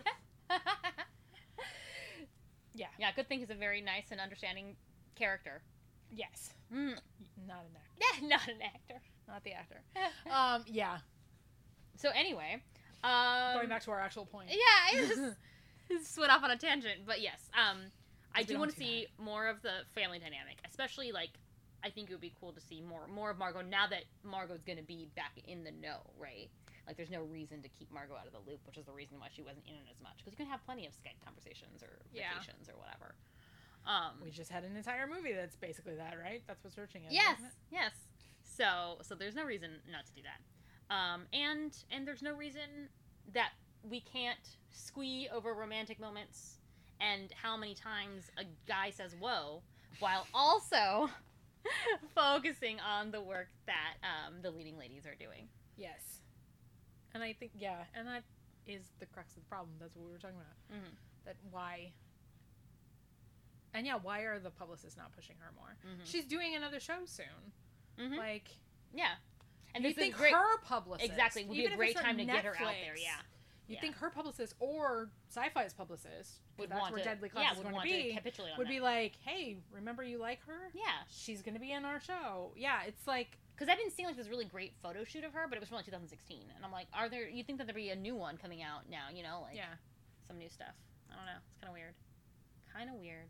Yeah. Yeah, good thing he's a very nice and understanding character. Yes. Mm. Not an actor. Yeah, not an actor. Not the actor. Yeah. So anyway, Going back to our actual point. yeah, I just went off on a tangent, but yes, I we do don't want to do see more of the family dynamic, especially like I think it would be cool to see more of Margot now that Margot's gonna be back in the know, right? Like, there's no reason to keep Margot out of the loop, which is the reason why she wasn't in it as much. Because you can have plenty of Skype conversations or Yeah. vacations or whatever. We just had an entire movie that's basically that, right? That's what Searching is. Yes, isn't it? yes. So there's no reason not to do that. And there's no reason that we can't squee over romantic moments and how many times a guy says "whoa," while also focusing on the work that the leading ladies are doing. Yes. And I think, and that is the crux of the problem. That's what we were talking about. Mhm. That why... And why are the publicists not pushing her more? Mhm. She's doing another show soon. Mhm. Like, Yeah. And you this is think great. her publicist... Exactly, would be even a if great it's time to on get her out there. Netflix, Yeah. You Yeah. think her publicist or Sci-Fi's publicist, Would that's want where to, Deadly Class yeah, is would going to want be, to capitulate on would that. be like, hey, remember you like her? Yeah. She's going to be in our show. Yeah, it's like... Because I've been seeing like this really great photo shoot of her, but it was from like 2016, and I'm like, you think that there'd be a new one coming out now? You know, like some new stuff. I don't know. It's kind of weird. Kind of weird.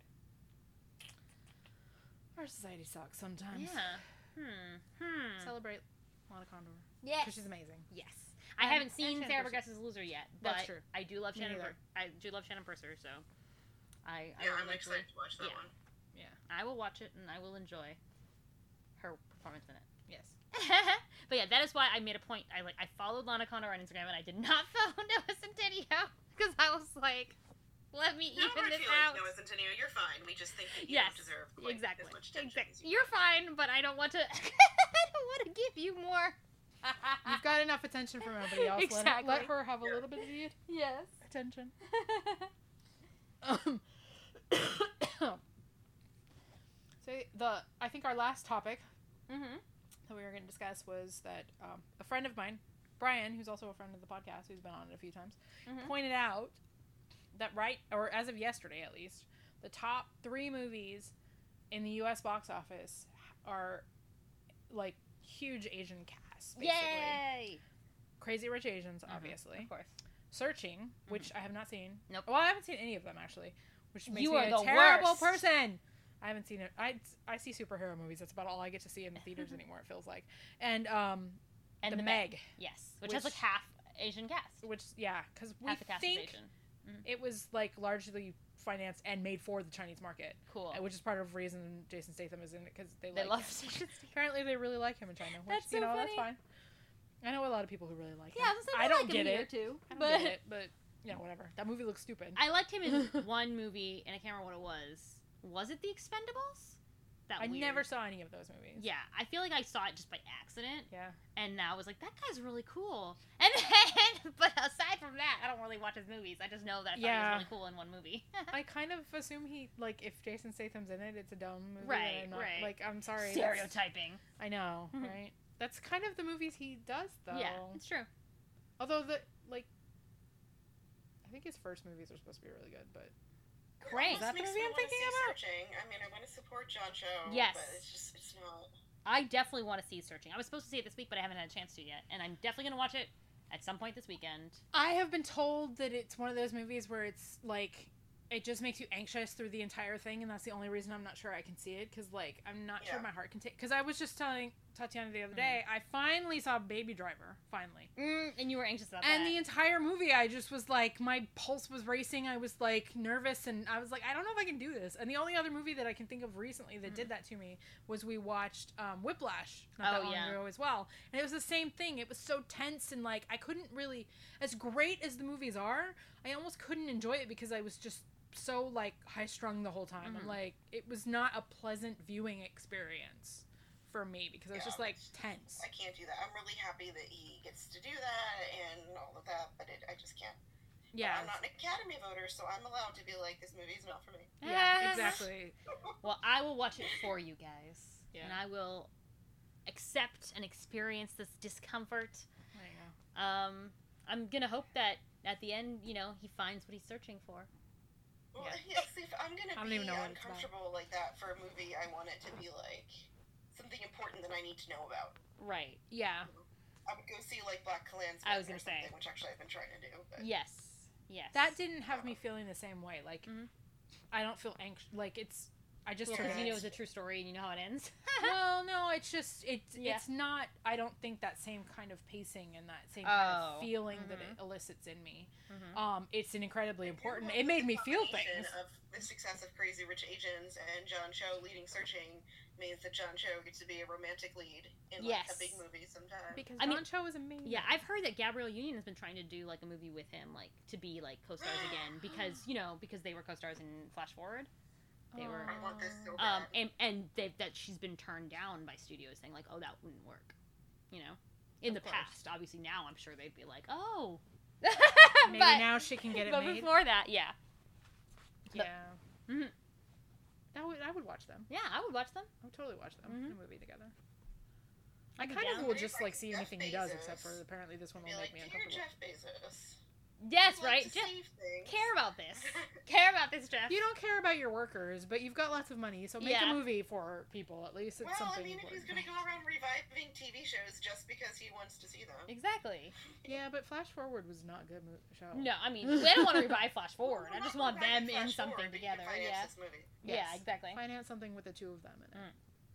Our society sucks sometimes. Yeah. Celebrate Lana Condor. Yes. Because she's amazing. Yes. I And- haven't seen and Shannon Sarah Purser. Burgess' Loser yet, but That's true. I do love Me Shannon. neither. I do love Shannon Purser, so I Yeah, will I'm excited to watch that yeah. one. I will watch it and I will enjoy her performance in it. Yes. But yeah, that is why I made a point. I followed Lana Condor on Instagram and I did not follow Noah Centineo because I was like, let me No even hard this feelings, out. Noah Centineo. You're fine. We just think that you Yes, don't deserve quite exactly. as much attention as you You're fine, but I don't want to. I don't want to give you more. You've got enough attention from everybody else. Exactly. Let her have a little bit of the Yes. attention. So I think our last topic Mm-hmm. that we were going to discuss was that a friend of mine, Brian, who's also a friend of the podcast, who's been on it a few times, Mhm. pointed out that as of yesterday at least, the top 3 movies in the U.S. box office are like huge Asian casts. Basically. Yay! Crazy Rich Asians, Mhm, obviously. Of course. Searching, which I have not seen. Nope. Well, I haven't seen any of them actually, which makes You me are a the terrible worst. person. I haven't seen it. I see superhero movies. That's about all I get to see in the theaters anymore. It feels like. And And the Meg, Yes. Which has like Which- half Asian cast. which because we Half the cast is think Asian. it was like largely financed and made for the Chinese market, Cool. which is part of the reason Jason Statham is in it because they They like love him. Asian Apparently, they really like him in China. Which, That's so that's funny. fine. I know a lot of people who really like him. Yeah, I was gonna say, I don't like get him here it. too. I don't But get it, but whatever. That movie looks stupid. I liked him in one movie, and I can't remember what it was. Was it The Expendables? That I weird. never saw any of those movies. Yeah, I feel like I saw it just by accident, Yeah. and now I was like, that guy's really cool. And then, but aside from that, I don't really watch his movies. I just know that I thought he Yeah. was really cool in one movie. I kind of assume if Jason Statham's in it, it's a dumb movie. Right, and I'm not, right. Like, I'm sorry. Stereotyping. I know, Mhm. right? That's kind of the movies he does, though. Yeah, it's true. Although, I think his first movies are supposed to be really good, but... Crank. Is that the makes movie me I'm wanna thinking see about? Searching. I mean, I want to support John Cho. Yes. But it's not. I definitely want to see Searching. I was supposed to see it this week, but I haven't had a chance to yet. And I'm definitely going to watch it at some point this weekend. I have been told that it's one of those movies where it's, like... It just makes you anxious through the entire thing, and that's the only reason I'm not sure I can see it, because, like, I'm not sure Yeah. my heart can take... Because I was just telling Tatiana the other day, I finally saw Baby Driver. Finally. And you were anxious about And that. the entire movie, I just was like, my pulse was racing. I was like nervous, and I was like, I don't know if I can do this. And the only other movie that I can think of recently that did that to me was we watched Whiplash not that long ago as well. And it was the same thing. It was so tense, and like I couldn't really, as great as the movies are, I almost couldn't enjoy it because I was just so like high strung the whole time. I'm like, it was not a pleasant viewing experience for me because I was just like tense. I can't do that. I'm really happy that he gets to do that and all of that, but I just can't. Yeah. But I'm not an Academy voter, so I'm allowed to be like, this movie is not for me. Yeah, exactly. Well, I will watch it for you guys. Yeah. And I will accept and experience this discomfort. There you go. I'm gonna hope that at the end, he finds what he's searching for. Well, yes, if I'm gonna I don't be even know what it's about. uncomfortable like that for a movie, I want it to be like something important that I need to know about. Right. Yeah. I would go see like Black Klansman I was gonna or something, say. which actually I've been trying to do. But Yes. That didn't have me feeling the same way. Like, I don't feel anxious. Like, it's... I just... Because Yeah. you know it's a true story and you know how it ends. Well, no, it's just... Yeah. It's not... I don't think that same kind of pacing and that same kind of feeling that it elicits in me. It's an incredibly important... It made me feel things. Of the success of Crazy Rich Asians and John Cho leading Searching means that John Cho gets to be a romantic lead in like, a big movie sometime. Because I mean, John Cho is amazing. Yeah, I've heard that Gabrielle Union has been trying to do like a movie with him, like to be like co-stars again because because they were co-stars in Flash Forward. They were, I want this so bad. and that she's been turned down by studios saying like, oh, that wouldn't work, in the course. past. Obviously, now I'm sure they'd be like, oh, Maybe but, now she can get it but made. before that, yeah, Yeah. Mhm. I would watch them. yeah, I would watch them. I would totally watch them in a movie together. I I'd be kind down. of will Maybe just like see Jeff anything he does, Bezos. except for apparently this one Be will like, make me dear uncomfortable. Jeff Bezos. Yes, I'd like right. to Jeff, save things. care about this. Care about this, Jeff. You don't care about your workers, but you've got lots of money, so make Yeah. a movie for people. At least it's Well, I something mean, if important. he's going to go around reviving TV shows just because he wants to see them. Exactly. Yeah, but Flash Forward was not a good show. No, I mean, I don't want to revive Flash Forward. I just Well, want not them in Flash something Forward, but you can together. finance Yeah. This movie. Yeah, exactly. Finance something with the two of them in it.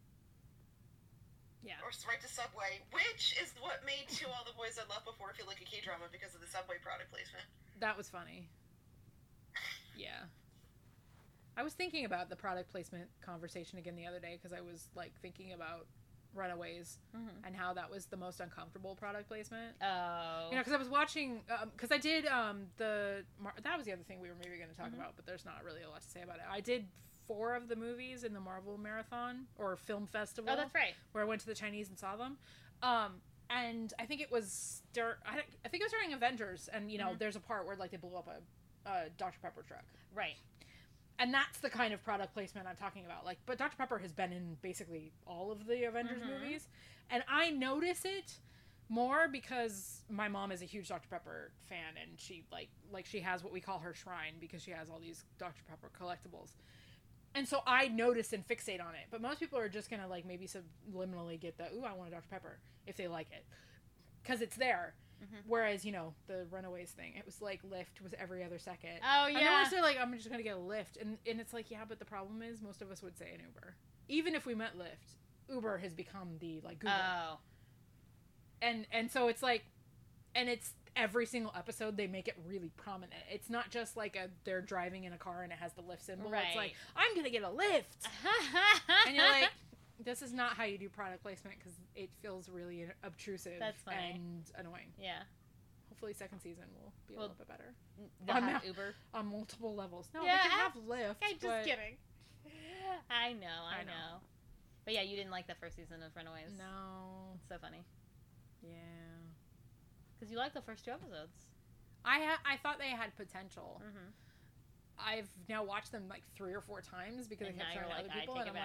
Yeah. Or right to Subway, which is what made To All the Boys I Loved Before feel like a K-drama because of the Subway product placement. That was funny. Yeah. I was thinking about the product placement conversation again the other day because I was like thinking about Runaways and how that was the most uncomfortable product placement. Oh. Because I was watching, because I did that was the other thing we were maybe going to talk about, but there's not really a lot to say about it. I did 4 of the movies in the Marvel Marathon or Film Festival. Oh, that's right. Where I went to the Chinese and saw them. And I think it was I think it was during Avengers, and there's a part where like they blew up a Dr. Pepper truck. Right. And that's the kind of product placement I'm talking about. Like, but Dr. Pepper has been in basically all of the Avengers movies, and I notice it more because my mom is a huge Dr. Pepper fan, and she like she has what we call her shrine because she has all these Dr. Pepper collectibles. And so I notice and fixate on it. But most people are just going to like maybe subliminally get the, ooh, I want a Dr. Pepper if they like it. Because it's there. Whereas, the Runaways thing, it was like Lyft was every other second. Oh, yeah. And then they're like, I'm just going to get a Lyft. And it's like, yeah, but the problem is most of us would say an Uber. Even if we meant Lyft, Uber has become the like Google. Oh. And so it's like, and it's every single episode they make it really prominent. It's not just like they're driving in a car and it has the Lyft symbol. Right. It's like, I'm gonna get a Lyft, and you're like, this is not how you do product placement because it feels really obtrusive. That's funny. And annoying. Yeah. Hopefully second season will be a little bit better They'll On have that- Uber. on multiple levels. No, Yeah, they can have Lyft. I'm just but kidding. I know. I know. But yeah, you didn't like the first season of Runaways. No. It's so funny. Yeah. Because you liked the first 2 episodes. I thought they had potential. Mm-hmm. I've now watched them like 3 or 4 times because And I kept now showing you're to other like, I people, take and it I'm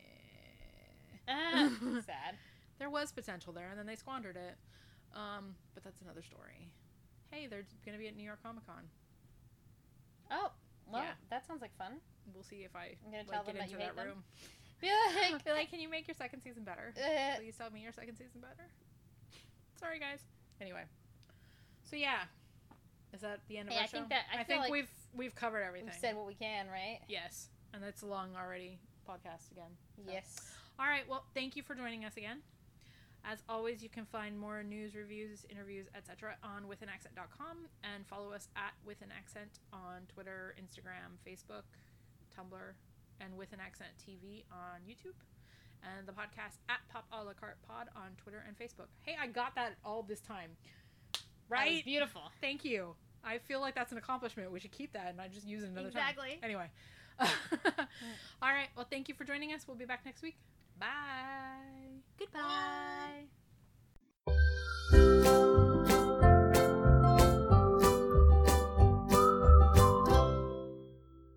back. like, Sad. there was potential there, and then they squandered it. But that's another story. Hey, they're gonna be at New York Comic Con. Oh, well, Yeah. that sounds like fun. We'll see if I I'm gonna tell get them that into you that hate them. room. Be like, Be like, can you make your second season better? Please tell me your second season better. Sorry, guys. Anyway, so yeah, is that the end of Hey, our I show? think that- I feel think like we've covered everything. we've said what we can, right? Yes, and that's a long already podcast again. So. Yes. All right. Well, thank you for joining us again. As always, you can find more news, reviews, interviews, etc. on withanaccent.com and follow us at With an Accent on Twitter, Instagram, Facebook, Tumblr, and With an Accent TV on YouTube. And the podcast at Pop a la Carte Pod on Twitter and Facebook. Hey, I got that all this time. Right? That was beautiful. Thank you. I feel like that's an accomplishment. We should keep that and not just use it another Exactly. time. Anyway. All right. Well, thank you for joining us. We'll be back next week. Bye. Goodbye.